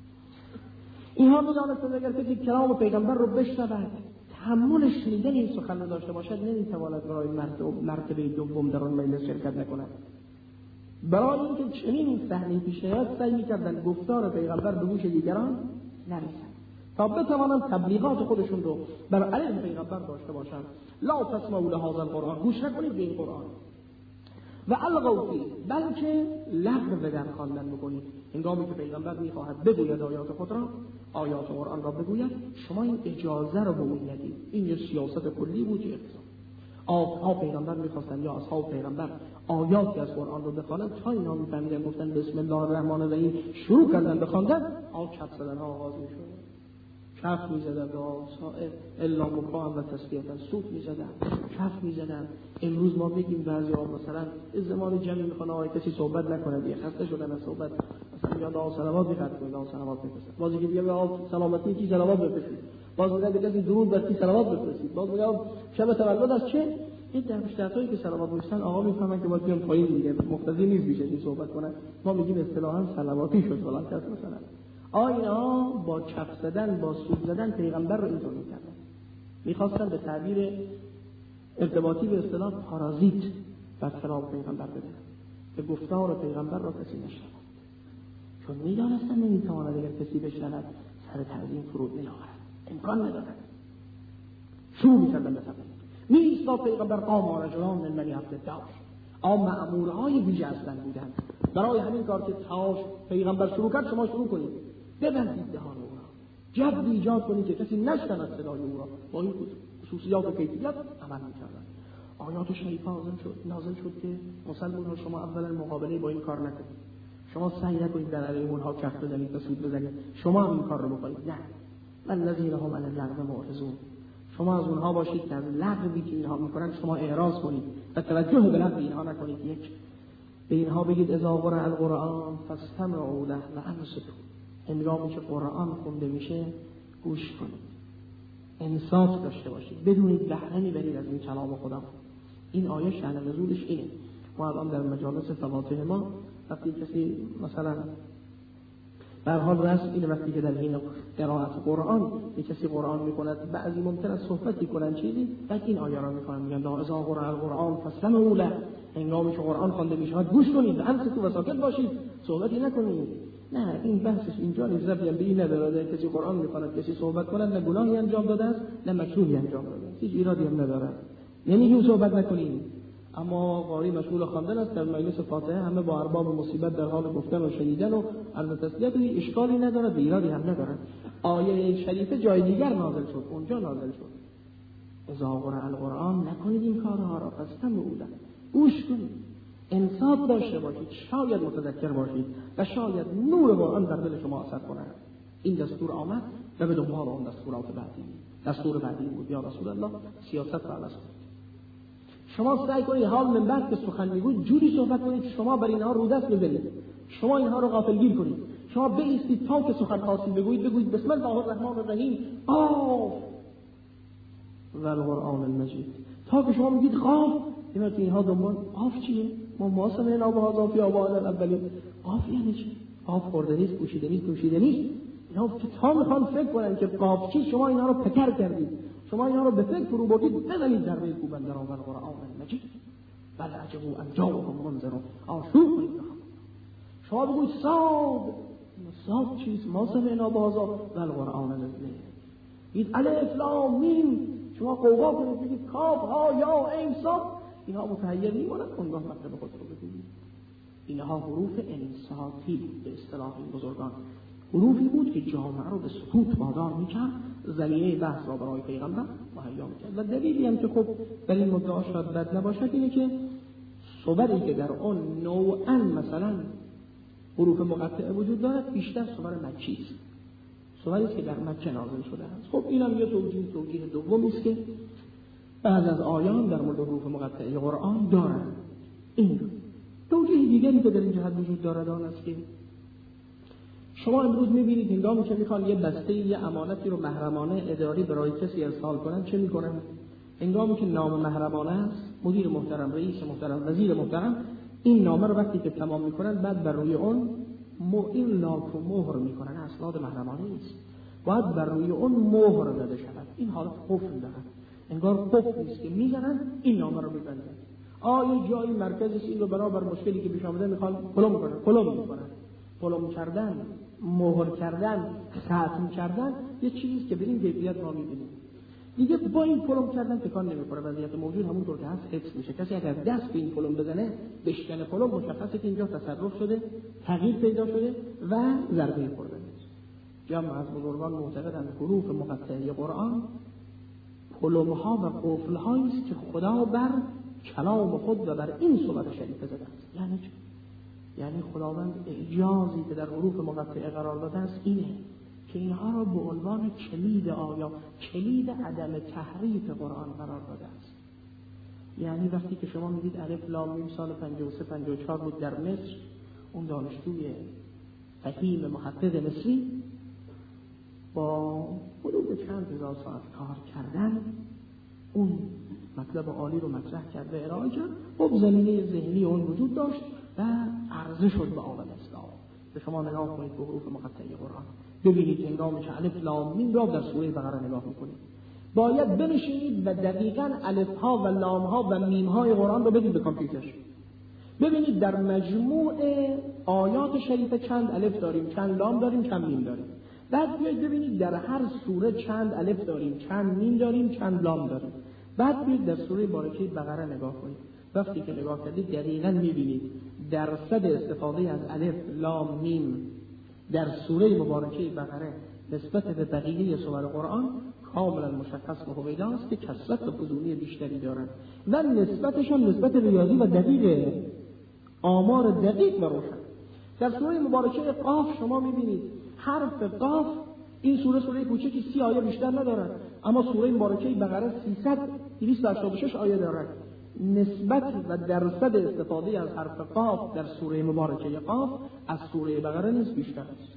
اینها می‌دانستند اگر کسی کلام پیغمبر رو بشنود، تحمل شنیدن این سخن داشته باشد، نمی‌تواند برای مرتبه دوم در آن مجلس شرکت نکند. برای اینکه چنین صحنه‌ای پیش نیاد سعی می‌کردند گفتار پیغمبر به گوش دیگران نرسد تا بتوانند تبلیغات خودشون رو بر علیه پیغمبر داشته باشند. لا تسمعوا لهذا القرآن، گوش نکنید به این قرآن. و القوا فیه، بلکه لغو در خواندن بکنید. هنگامی که پیغمبر میخواهد بگوید آیات خود را، آیات قرآن را بگوید، شما این اجازه را به او ندید. این یه سیاست کلی بود که اصحاب پیغمبر میخواستن یا اصحاب پیغمبر آیاتی از قرآن رو بخوانند، تا اینا میفهمیدن گفتن بسم الله الرحمن الرحیم شروع کردن بخواندن، کف زدن ها آغاز میشد، کف میزدن به سائر الا مکان و تسبیحا، سوت میزدن، کف میزدن. امروز ما میگیم بعضی ها مثلا زمان جمعی میخوان آقای کسی صحبت نکنه، دیگه خسته شدن از صحبت، مثلا میگن دعا صلوات میخواد، دعا صلوات بفرستید، بازی که دیگه به سلامتی کی صلوات بفرستید، باز میگن به کسی درود بر کی صلوات بفرستید، باز میگن شب تولد از چه این در مشترکایی که صلوات می‌فرستن آقا میفهمن که باید بیان پایین دیگه مقتضی نیست بیشه این صحبت کنن. ما میگیم اصطلاحاً صلواتی شد فلان کس مثلا. اینا با کف زدن با سود زدن پیغمبر رو اینطور می‌کردن، می‌خواستن به تعبیر ارتباطی به اصطلاح پارازیت بر خلاف پیغمبر بدن که گفتار پیغمبر را کسی نشنود، چون می‌دانستن نمی‌تواند اگر کسی بشنود سر تعظیم فرود نیاورد، امکان ندارد. شروع می‌کردن به نیستا پیغمبر قام رجلان من بنی عبدالدار، مأمورهای ویژه اصلا بودند برای همین کار که تاش پیغمبر شروع کرد شما شروع کنید، ببندید دهان او را، جبری ایجاد کنید که کسی نشنود صدای او را. با این خصوصیات و کیفیت عمل می‌کردند. آیات شریفه نازل شد که مسلمان‌ها شما اولا مقابله با این کار نکنید، شما سعی نکنید در علیه اونها کف بزنید و سود بزنید، شما هم این کار رو بکنید. نه، الذین هم علی اللغو معرضون، شما از اونها باشید که از لغوی که اینها میکنن شما اعراض کنید و توجه به لغو اینها نکنید. یک، به اینها بگید اذا قرئ القرآن فاستمعوا له و انصتوا، هنگامی که قرآن خونده میشه گوش کنید، انصات داشته باشید، بدونید بهره میبرید از این کلام خدا. این آیه شأن نزولش اینه. ما الان در مجالس فواطه ما وقتی کسی مثلا به هر حال رسم اینه وقتی که در حین قرائت قرآن یک کسی قرآن میکند، بعضی ممکن است صحبتی کنن چیزی، بعد این آیه را میخونن میگن اذا قرئ القرآن فاستمعوا له، هنگامی که قرآن خوانده میشه گوش کنید، انصتوا و ساکت باشید، صحبتی نکنید. نه، این بحثش اینجا نیست، ربطی به این نداره کسی قرآن میخواند کسی صحبت کند، نه گناهی انجام داده است نه مکروهی انجام داده است، هیچ ایرادی هم نداره، یعنی که صحبت نکنید. اما قاری مشغول خواندن است در مجلس فاتحه، همه با ارباب مصیبت در حال گفتن و شنیدن و عرض تسلیت، و اشکالی نداره، ایرادی هم نداره. آیه شریفه جای دیگر نازل شد، اونجا نازل شد اذا قرئ القرآن، نکنید این کارها را، فاستمعوا له، گوش کنید، انصات داشته باشید، شاید متذکر باشید و شاید نور قرآن در دل شما اثر کنه. این دستور آمد و به دنبال اون دستورات بعدی، دستور بعدی بود یا رسول الله سیاست را عوض کنید. شما سعی کنید حال من بعد که سخن میگوید جوری صحبت کنید شما بر اینها رو دست بزنید، شما اینها رو غافلگیر کنید، شما بایستید تا که سخن خاصی بگویید بسم الله الرحمن الرحیم قاف و القرآن المجید، تا که شما میگید قاف اینا که اینها دنبال قاف چیه؟ ما سمعنا بهذا فی آبائنا الاولین، قاف یعنی چی؟ قاف خورده نیست، پوشیده نیست، پوشیده نیست. اینا که تا میخوان فکر کنن که قاف چی، شما اینا رو پکر کردید، شما اینا رو به فکر فرو بردید، بزنید در روی کوبنده را و القرآن المجید بل عجبوا ان جاءهم منذر، شروع کنید. شما بگوید صاد چیست؟ ما سمعنا بهذا و القرآن المجید. این الف لام میم، شما قوقا کنید بگید کاف ها یا عین صاد، اینها متحیر میمونن، اونگاه مطلب خود رو بگویید. اینها حروف انصاتی بود به اصطلاح این بزرگان، حروفی بود که جامعه رو به سکوت وادار میکرد، زمینه بحث را برای پیغمبر مهیا میکرد. و دلیلی هم که خب در این مدعا شاید بد نباشد اینه که صوری که در آن نوعا مثلا حروف مقطعه وجود دارد بیشتر صور مکی است، صوری است که در مکه نازل شده است. خب اینم یه توجیه دومی است که بعض از آیان در مورد حروف مقطعه قرآن دارند. این توجیه دیگری که در این جهت وجود دارد آن است که شما امروز می‌بینید هنگامی که می‌خوان یه بسته یه امانتی رو محرمانه اداری برای کسی ارسال کنن چه می‌کنن؟ هنگامی که نام محرمانه است، مدیر محترم، رئیس محترم، وزیر محترم، این نامه رو وقتی که تمام می‌کنن بعد بر روی اون این لاک و مهر می‌کنن، اسناد محرمانه است، باید بر روی اون مهر زده شود. این حالت قفل داره، انگار قفل نیست که می‌زنن این نامه رو می‌بندن. یه جایی مرکزش این رو برابر مشکلی که پیش آمده می‌خوان پلم می‌کنن. پلم کردن، مهر کردن، ختم کردن یه چیزی که به این کیفیت ما می‌بینیم. دیگه با این پلم کردن تکان نمیخوره. وضعیت موجود همونطور که هست حفظ میشه. کسی اگر دست به این پلم بزنه، بشکنه پلم، مشخصه که اینجا تصرف شده، تغییر پیدا شده و ضربه خورده. جمع از بزرگان معتقدند حروف مقطعه قرآن پلم‌ها و قفل‌هایی است که خدا بر کلام خود و بر این سورت شریفه زده است. یعنی چه؟ یعنی خداوند اعجازی که در حروف مقطعه قرار داده است اینه که اینها را به عنوان کلید آیا، کلید عدم تحریف قرآن قرار داده است. یعنی وقتی که شما میگید الف لام میم سال 53 54 بود در مصر، اون دانشجوی فهیم محقق مصری با حدود چند هزار ساعت کار کردن اون مطلب عالی رو مطرح کرد و ارائه کرد. خب زمینه ذهنی اون وجود داشت و عرضه شد به عالم اسلام. به شما نگاه کنید به حروف مقطعه قرآن، ببینید هنگامی که الف لام میم را در سوره بقره نگاه میکنید، باید بنشینید و دقیقاً الف ها و لام ها و میم های قرآن رو بدید به کامپیوتر، ببینید در مجموع آیات شریفه چند الف داریم، چند لام داریم، چند میم داریم. بعد بیاید ببینید در هر سوره چند الف داریم، چند میم داریم، چند لام داریم. بعد بیاید در سوره بارکه بقره نگاه کنید. وقتی که نگاه کردید دقیقاً می‌بینید درصد استفاده از الف لام میم در سوره مبارکه بقره نسبت به بقیه سور قرآن کاملا مشخص و هویدا است که کثرت و فزونی بیشتری دارند و نسبتش هم نسبت ریاضی و دقیق، آمار دقیق و روشن. در سوره مبارکه قاف شما می‌بینید حرف قاف، این سوره کوچکی 30 آیه بیشتر ندارد، اما سوره مبارکه بقره 286 آیه دارد. نسبت و درصد استفاده از حرف قاف در سوره مبارکه قاف از سوره بقره نیست، بیشتر است.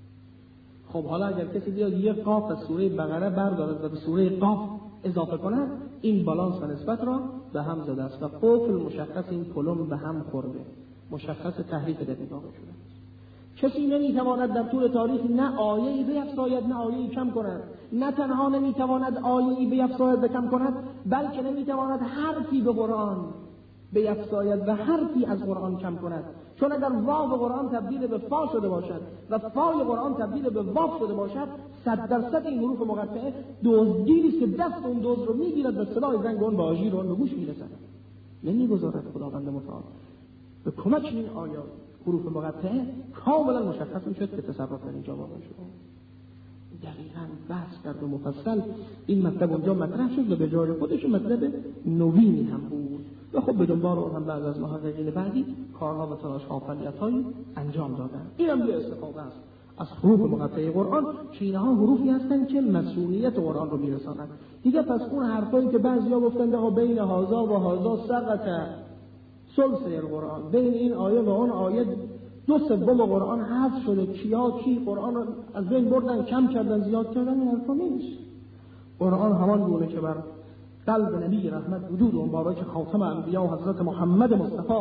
خب حالا اگر کسی بیاد یک قاف از سوره بقره بردارد و به سوره قاف اضافه کند، این بالانس و نسبت را به هم زده است و قفل مشخص این پلم به هم خورده، مشخص تحریف دقیق واقع شده. کسی نمیتواند در طول تاریخ نه آیه‌ای بیفزاید نه آیه‌ای کم کند، نه تنها نمیتواند آیه‌ای بیفزاید و کم کند، بلکه نمیتواند حرفی به قرآن بیفزاید و حرفی از قرآن کم کند. چون اگر واو قرآن تبدیل به فا شده باشد و فای قرآن تبدیل به واو شده باشد، 100% این حروف مقطعه دزدگیری است که دست اون دزد رو میگیرد و صدای زنگ اون به آژیر اون به گوش میرسد. نمیگذارد خداوند متعال به کمک این آیات حروف مقطعه کاملا مشخص میشد که تصرف در اینجا واقع شد. دقیقاً بحث کرد و مفصل این مطلب اونجا مطرح شد و به جای خودش مطلب نوینی هم بود و خب به دنبال اون هم بعض از محققین بعدی کارها و تلاش‌ها و فعالیت‌های انجام دادن. این هم یه استفاده است از حروف مقطعه قرآن که اینها حروفی هستند که مسئولیت قرآن رو میرسانند. دیگه پس اون حرفایی که بعضیا گفتند آقا بین هذا و هذا سقط ثلث قرآن، بین این آیه و اون آیه 2/3 قرآن حذف شده، کی قرآن رو از بین بردن، کم کردن، زیاد کردن، این حرفا نیست. قرآن همان گونه که بر قلب نبی رحمت وجود و مبارک خاتم انبیا و حضرت محمد مصطفی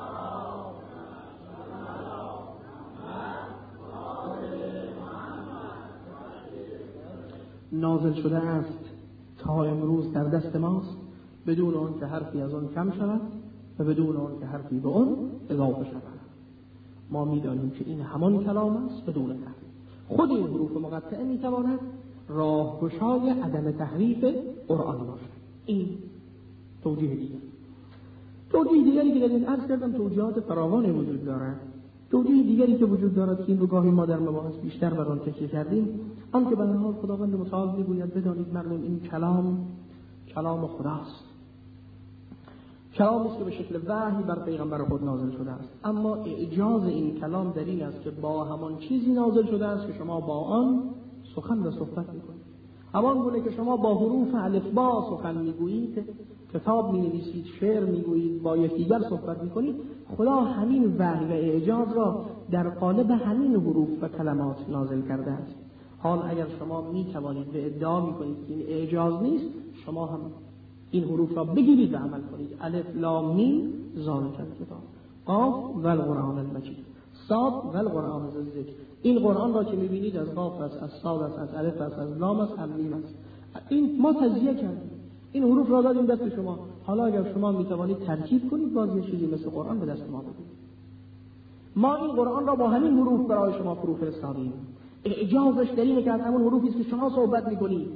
نازل شده است تا امروز در دست ماست، بدون آن که حرفی از آن کم شود و بدون آن که حرفی به آن اضافه شود. ما می‌دانیم که این همان کلام است بدون تحریف. خود این حروف مقطعه می‌تواند راهگشای عدم تحریف قرآن باشد. این توجیه دیگری که در این عرض کردم توجیهات فراوانی وجود دارد. توجیه دیگری که وجود دارد که این رو گاهی ما در مباحث بیشتر بر آن تکیه کردیم، آن که به هر حال خداوند متعال می‌گوید بدانید مردم این کلام خداست. کلام است که به شکل وحی بر پیغمبر خود نازل شده است، اما اعجاز این کلام در این است که با همان چیزی نازل شده است که شما با آن سخن و صحبت می‌کنید. همان گونه که شما با حروف الفبا سخن می‌گویید، کتاب می‌نویسید، شعر می‌گویید، با یکدیگر صحبت می‌کنید، خدا همین وحی و اعجاز را در قالب همین حروف و کلمات نازل کرده است. حال اگر شما می‌توانید به ادعا می‌کنید که این اعجاز نیست، شما هم این حروف را بگیرید و عمل کنید. الف لام میم ذالک الکتاب، قاف و القرآن المجید، صاد و القرآن الذکر. این قرآن را که می‌بینید از قاف است، از صاد است، از الف است، از لام است، از میم است. این ما تجزیه کردیم، این حروف را دادیم دست شما. حالا اگر شما می‌توانید ترکیب کنید، باز یه چیزی مثل قرآن به دست ما بدید. ما این قرآن را با همین حروف برای شما فرو فرستادیم. اعجازش در اینه که از همون حروفی است که شما صحبت می‌کنید،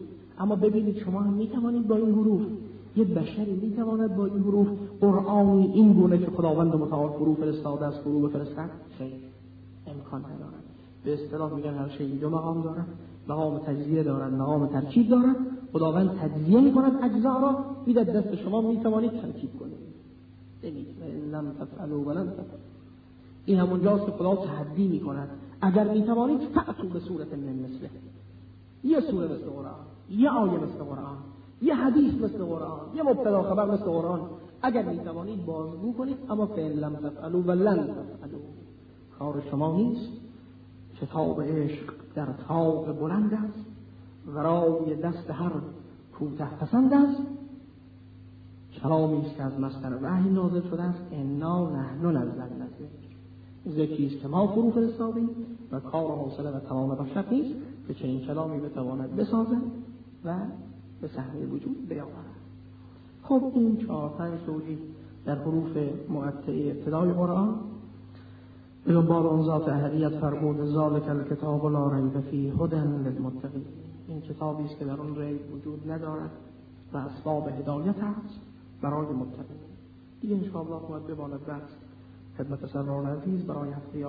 اما ببینید شما هم میتوانید با این حروف، یه بشری میتواند با این حروف قرآنی این گونه که خداوند متعال فرو فرستاده است فرو بفرستد؟ خیر، امکان ندارد. به اصطلاح میگن هر شی دو مقام دارد، مقام تجزیه دارد، مقام ترکیب دارد. خداوند تجزیه میکند اجزا را، میدهد دست شما، میتوانید ترکیب کنید. ببینید لم تفعلوا ولن تفعلوا، این همونجاست که خدا تحدی میکند اگر میتوانید فأتوا به صورت من مثله، یه سوره مثل قرآن، یه آیه مثل قرآن، یه حدیث مثل قرآن، یه مبتدا خبر مثل قرآن، اگر میتوانید بازگو کنید. اما فإن لم تفعلوا ولن تفعلوا، کار شما نیست. کتاب عشق در طاق بلند است، ورای دست هر کوته پسند است. کلامی است که از مصدر وحی نازل شده است. انا نحن نزلنا الذکر، ذکری است که ما فرو فرستادیم و کار و حوصله و توان بشر نیست که چنین کلامی بتواند بسازد و به صحنه وجود بیاورد. خب این 4-5 توجیه در حروف مقطعه ابتدای قرآن. پیامبر اون ذات احدیت فرمود ذالک الکتاب لا ریب فیه هدی للمتقین، این کتابی است که در آن ریب وجود ندارد و اسباب هدایت است برای متقین. دیگه ان شاء الله باید بباند بحث خدمت سران عزیز برای هفته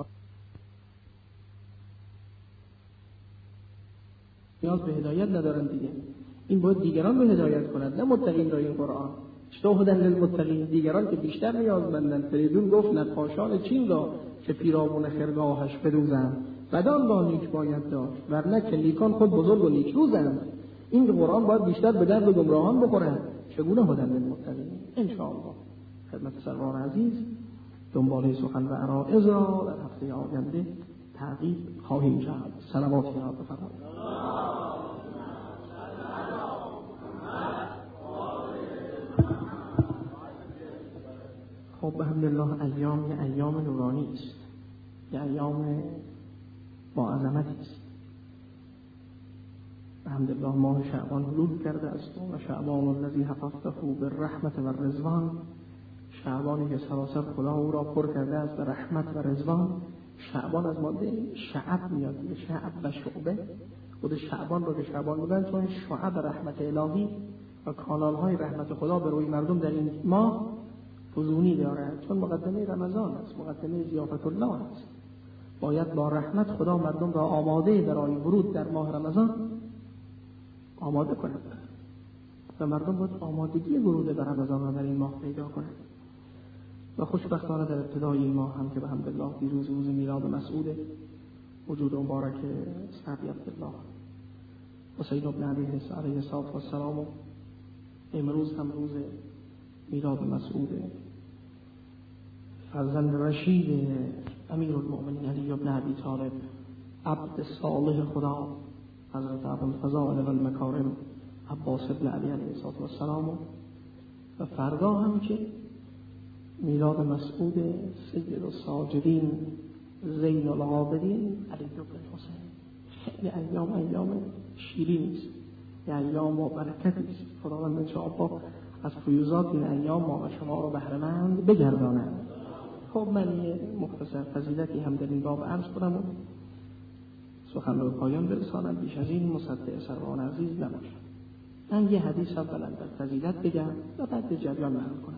نیاز به هدایت ندارن دیگه، این باید دیگران به هدایت کند، نه متقین را. این قرآن چطور هدن للمتقین، دیگران که بیشتر نیازمندن. فریدون گفت نقاشان چین را که پیرامون خرگاهش بدوزند، بدان را نیک باید داشت، ورنه که نیکان خود بزرگ و نیک روزند. این قرآن باید بیشتر به درد گمراهان بخورد. چگونه هدن للمتقین؟ ان شاء الله خدمت سران عزیز دنباله سخن و عرائض را در هفته آینده تعقیب خواهیم کرد. صلوات یا بفرمایید. خب الحمدلله ایام یه ایام نورانی است، یه ایام با عظمتی است. الحمدلله ماه شعبان حلول کرده است و شعبان الذی حفظته بالرحمت و الرضوان، شعبانی که سراسر خدا او را پر کرده است به رحمت و رضوان. شعبان از ماده شعب میاد، شعب و شعبه. خود شعبان رو که شعبان بودن چون شعب رحمت الهی و کانالهای رحمت خدا به روی مردم در این ماه فزونی دارد، چون مقدمه رمضان است، مقدمه ضیافت الله است. باید با رحمت خدا مردم را آماده برای ورود در ماه رمضان آماده کند و مردم باید آمادگی ورود به رمضان را در این ماه پیدا کنند. و خوشبختانه در ابتدای این ماه هم که به حمدالله دیروز روز میلاد مسعود وجود مبارک صحابی عبدالله حسین بن علی علیه السلام و امروز هم روز میلاد مسعود فرزند رشید امیر المؤمنین علی بن ابی طالب عبد صالح خدا حضرت ابوالفضائل و المکارم عباس بن علی علیه السلام و فردا هم که میلاد مسعود سید الساجدین زین العابدین علی بن حسین. خیلی ایام شیرین است، ایام با برکتی است. خداوند انشاءالله از فیوزات این ایام ما و شما رو بهره مند بگردانند. خب من یه مختصر فضیلتی هم در این باب عرض کنم و سخن رو پایان برسانم، بیش از این مصدق سران عزیز نباشم. من یه حدیث اولا در فضیلت بگم و بعد به جریان نقل کنم.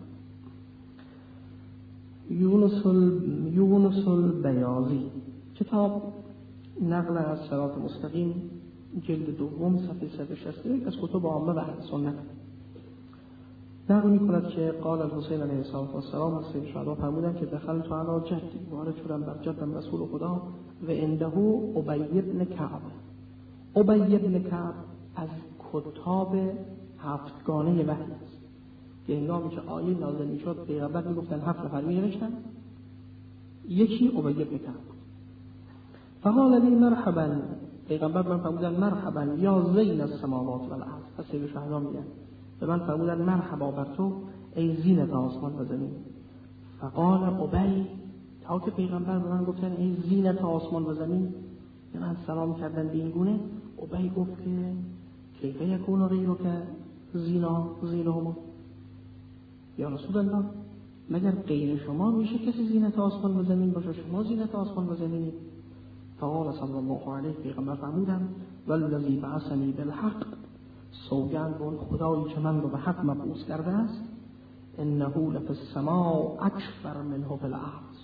یونس البیاضی، کتاب نقل از صراط مستقیم، جلد دوم صفحه 161 از کتب عامه و اهل سنت نقل می‌کند که قال الحسین علیه السلام از سید شهدا فرمودند که دخلت علی جدی، وارد شدم بر جدم رسول خدا و عنده ابی بن کعب. ابی بن کعب از کتاب هفتگانه وحی است که هنگامی که آیه نازل می‌شد پیغمبر می‌گفتن 7 نفر می‌نوشتن، یکی ابی بن کعب. فقال لی مرحبا، پیغمبر من فرمودن مرحبا یا زین السماوات و الارض. پس سید شهدا میگن به من فرمودن مرحبا بر تو ای زینت آسمان و زمین. فقال ابی، تا که پیغمبر به من گفتن ای زینت آسمان و زمین، به من سلام کردن به این گونه، ابی گفت که کیف یکون غیرک زینهما، یا رسول الله مگر غیر شما میشه کسی زینت آسمان و زمین باشه؟ شما زینت آسمان و زمینید. فقال صلی الله علیه، پیغمبر فرمودن والذی بعثنی بالحق سوگند به اون خدایی که من رو به حق مبعوث کرده است، انه لفی السماء اکبر منه فی الارض.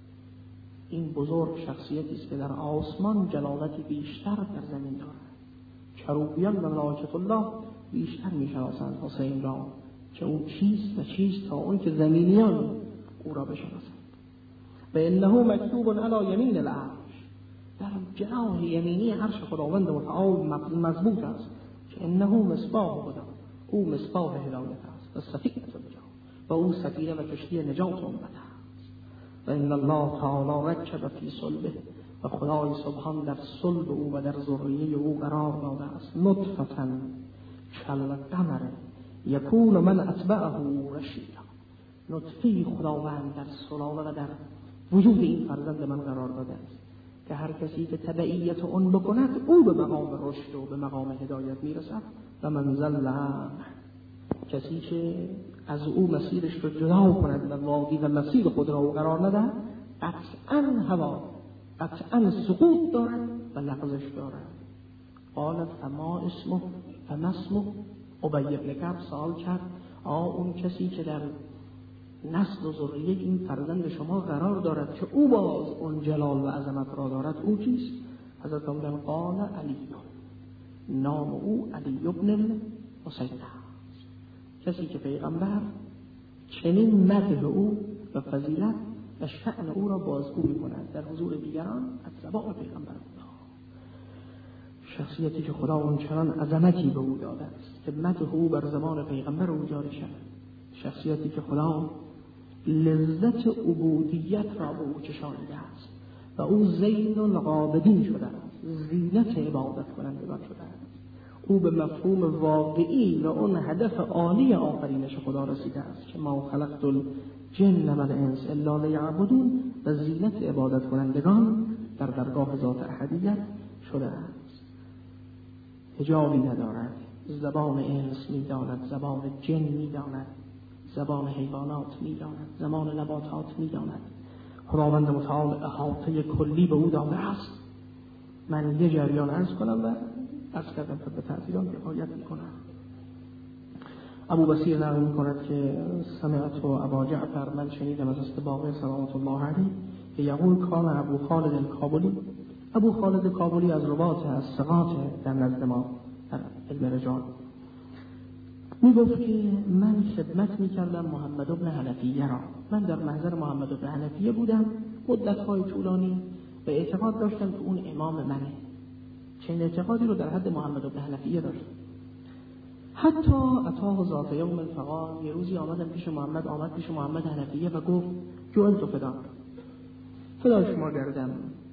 این بزرگ شخصیتی است که در آسمان جلالتی بیشتر در زمین دارد. کروبیان و ملائکه الله بیشتر میشناسند حسین را که او چیست و چیست تا اون که زمینیان او را بشناسند. و انه مکتوب علی یمین العرش، در جناح یمینی عرش خداوند متعال مضبوط است که انه مصباح خدا، او مصباح هدایت است و سفینه النجات، و او سفینه و کشتی نجات امت است. و ان الله تعالی رکب فی صلبه، و خدای سبحان در صلب او و در ذریه او قرار داده است نطفة کالقمر یکون من اتبعه رشیدا. نطفه خداوند در سلاله و در وجود این فرزند من قرار داده است که هر کسی که تبعیت اون بکند او به مقام رشد و به مقام هدایت میرسد. و منزل کسی که از او مسیرش رو جدا کند و وادی و مسیر خود را او قرار ندهد، قطعاً هوا، قطعاً سقوط دارد و لغزش دارد. قال فما اسمه فما اسمه. ابی بن کعب سوال کرد اون کسی که در نسل و ذریه این فرزند شما قرار دارد که او باز اون جلال و عظمت را دارد، او کیست؟ حضرت عمر قال علی، نام او علی ابن الحسین است. کسی که پیغمبر چنین مدح او و فضیلت و شأن او را بازگو می‌کند در حضور دیگران از زبان پیغمبر خدا. شخصیتی که خدا اون چنان عظمتی به او داده است که مدح او بر زبان پیغمبر او جاری شود. شخصیتی که خدا لذت عبودیت را به او چشانیده است و او زین العابدین شده است، زینت عبادت کنندگان شده است. او به مفهوم واقعی و اون هدف عالی آفرینش خدا رسیده است که ما خلقت الجن والانس الا لیعبدون، و زینت عبادت کنندگان در درگاه ذات احدیت شده است. حجابی ندارد، زبان انس می‌داند، زبان جن می‌داند، زبان حیوانات می‌داند، زبان نباتات می‌داند. خداوند متعال احاطه کلی به او داده است. من یه جریان عرض کنم و عرض کردم به تعبیران رعایت می‌کنم. ابو بصیر نقل می‌کند که سمعت ابا جعفر، من شنیدم از باقر سلامت الله علیه که یقول کان ابو خالد الکابلی. ابو خالد کابلی از روات از ثقات در نزد ما در علم رجال می گفت که من خدمت می کردم محمد بن حنفیه را. من در محضر محمد بن حنفیه بودم مدت‌های طولانی و اعتقاد داشتم که اون امام منه. چنین اعتقادی رو در حد محمد بن حنفیه داشتم. حتی اتاه ذات یوم فقال، یه روزی آمد پیش محمد حنفیه و گفت جعلت فدای شما گردم.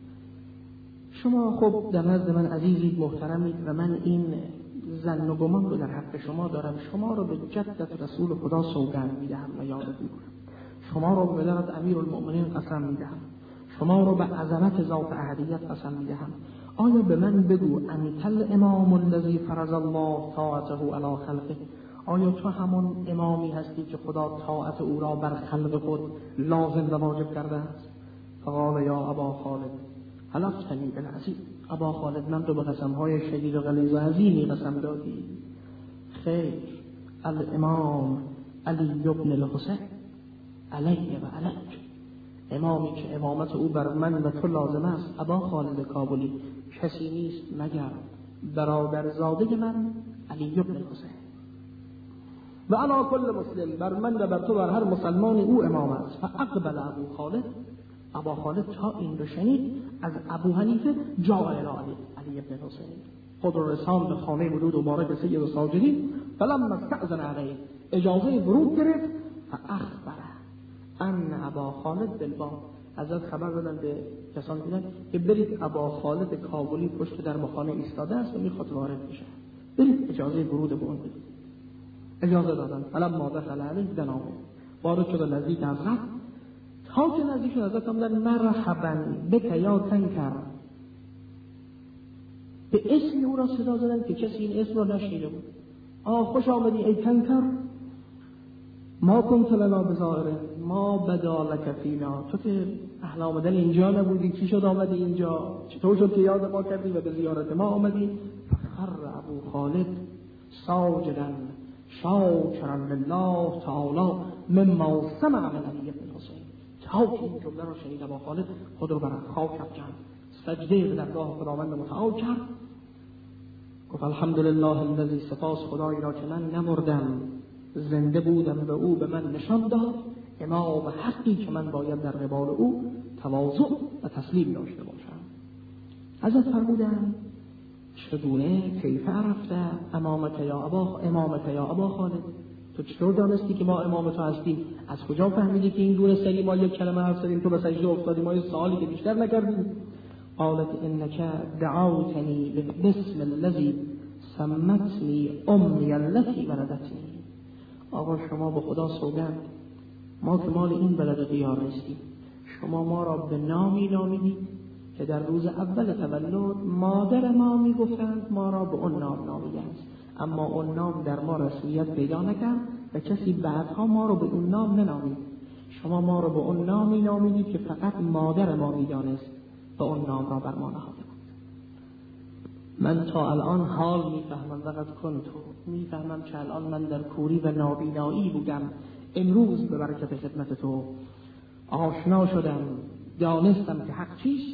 شما خب در نزد من عزیزید، محترمید و من این ظن و گمان رو در حق شما دارم. شما رو به جدت رسول خدا سوگند میدهم و یاد میکنم. شما رو به پدرت امیرالمؤمنین قسم میدهم. شما رو به عظمت ذات احدیت قسم میدهم. آیا به من بگو انت الامام الذی فرض الله طاعته علی خلقه؟ آیا تو همون امامی هستی که خدا طاعت او را بر خلق خود لازم و واجب کرده است؟ فقال یا ابا خالد حلفتنی بالعزیز. ابا خالد، من تو به قسم‌های شدید و غلیظ و عظیمی قسم دادی. خیر، الامام علی ابن الحسین علیه و علیک. امامی که امامت او بر من و تو لازم است، ابا خالد کابلی، کسی نیست مگر برادرزاده من علی ابن الحسین. و علی کل مسلم، بر من و بر تو بر هر مسلمان او امام است. فاقبل ابو خالد، ابا خالد تا این رو شنید از ابو حنیفه جاء الی علی ابن الحسین، خود رو رساند به خانه ولود مبارک سید الساجدین. فلما استأذن علیه، اجازه ورود گرفت. فاخبر ان ابا خالد بالباب، حضرت خبر دادن به کسان دیدن که برید ابا خالد کابلی پشت در خانه ایستاده است و میخواد وارد بشه، برید اجازه ورود به اون بدید. اجازه دادن. فلما دخل علیه دنامه، وارد شد نزدیک حضرت. تا که نزدیک شد حضرت فرمودن مرحبا بک یا تنکر، به اسم او را صدا زدن که کسی این اسم را نشنیده بود. خوش آمدی ای تنکر، ما کنت لنا بزائره ما بدالک فینا. تو که اهل آمدن اینجا نبودی، چی شد آمدی اینجا؟ چطور شد که یاد ما کردی و به زیارت ما آمدی؟ فخر ابو خالد ساجدا شاکرا لله تعالی مما سمع من علی بن حسین. تا که این جمله رو شنید ابا خالد خود رو بر خاک افکند، سجده به درگاه خداوند متعال کرد، گفت الحمدلله الذی، سپاس خدایی را که من نمردم، زنده بودم و او به من نشان داد امام و حقی که من باید در قبال او تواضع و تسلیم داشته باشم. حضرت فرمودند چگونه کیف عرفته امامت یا ابا خالد، تو چطور دانستی که ما امام تو هستیم؟ از کجا فهمیدی که این دور سری ما یک کلمه حرف زدیم تو به سجده افتادی، ما یه سوالی که بیشتر نکردیم؟ قالت انک دعوتنی باسم الذی سمتنی امی التي ولدتنی. آقا شما به خدا سوگند، ما که مال این بلد دیار نیستیم، شما ما را به نامی نامیدید که در روز اول تولد مادر ما میگفتند ما را به اون نام نامیده است، اما اون نام در ما رسمیت پیدا نکرد و کسی بعدها ما را به اون نام ننامید. شما ما را به اون نامی نامیدید که فقط مادر ما میدانست و اون نام را بر ما نهاده بود. من تا الان حال میفهمم، فقط میفهمم که الان من در کوری و نابینایی بودم، امروز به برکت خدمت تو آشنا شدم، دانستم که حق چیست،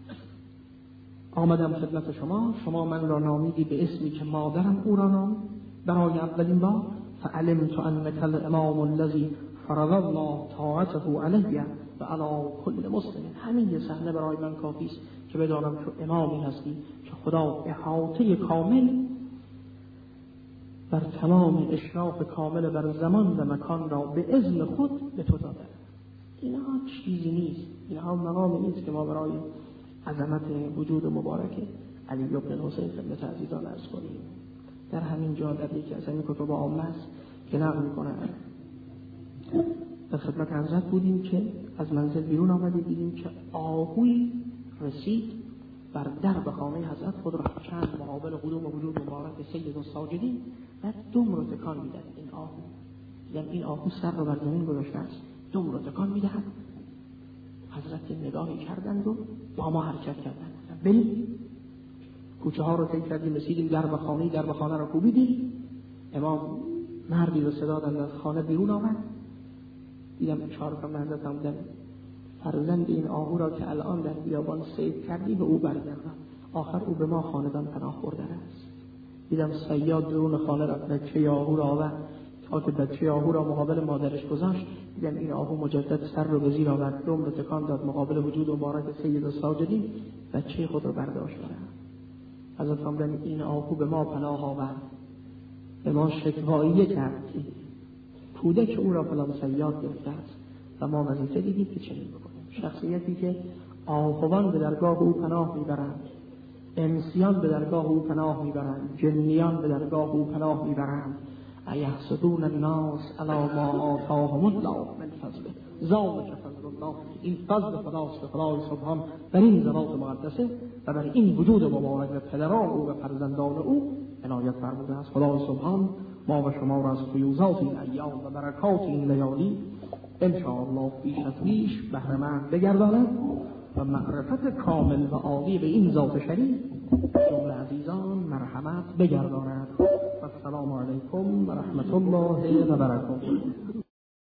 آمدم خدمت شما من را نامیدی به اسمی که مادرم او را نامید برای اولین بار. فعلمت انک الامام الذی فرض الله طاعته علی و علی کل مسلم. همین یه صحنه برای من کافی است که بدانم تو امامی هستی که خدا احاطه کامل بر تمام اشراف کامل بر زمان و مکان را به اذن خود به تو داده. اینها چیزی نیست، اینها مقامی نیست که ما برای عظمت وجود مبارک علی بن حسین خدمت عزیزان عرض کنیم. در همین جا در یکی از این کتب عامه است که نقل میکنن در خدمت حضرت بودیم که از منزل بیرون آمدیم، دیدیم که آهوی رسید بر درب خانه حضرت، خود را چند مقابل قدوم وجود مبارک سید الساجدین و دم رو تکان میدهد. این آهو دیدم این آهو سر رو بر زمین گذاشته است، دم رو تکان میدهد. حضرت نگاهی کردند و با ما حرکت کردند. بریم کوچه ها رو طی کردیم، رسیدیم درب خانه رو کوبیدیم. امام مردی رو صدا داد از خانه بیرون آمد. دیدم اشاره کنم حضرت آمدن فرزند این آهو را که الان در بیابان صید کردی به او برگردم، آخر او به ما خاندان پناه برده است. دیدم صیاد درون خانه را بچه آهو را آورد، تا که بچه آهو را مقابل مادرش گذاشت، دیدم این آهو مجدد سر رو به زیر آورد، دم رو تکان داد مقابل وجود مبارک سید الساجدین، بچه خود رو برداشت برد. حضرت فرمودند این آهو به ما پناه آورد، به ما شکوایی کرد که کودک او را فلان صیاد گرفته است و ما وظیفه دیدیم که چنین بکنیم. شخصیتی که آهوان به درگاه او پناه میبرند، انسیان به درگاه او پناه میبرند، جنیان به درگاه او پناه میبرند. ایحسدون الناس علی ما آتاهم الله من فضله ذلک فضل الله. این فضل خداست که خدای سبحان بر این ذات مقدسه و بر این وجود مبارک و پدران او و فرزندان او عنایت فرموده است. خدای سبحان ما و شما را از فیوزات این ایام و برکات این لیالی انشاءالله بیش از بیش بهره مند بگرداند و معرفت کامل و عالی به این ذات شریف جمله عزیزان مرحمت بگرداند. السلام علیکم و رحمت الله و برکاته.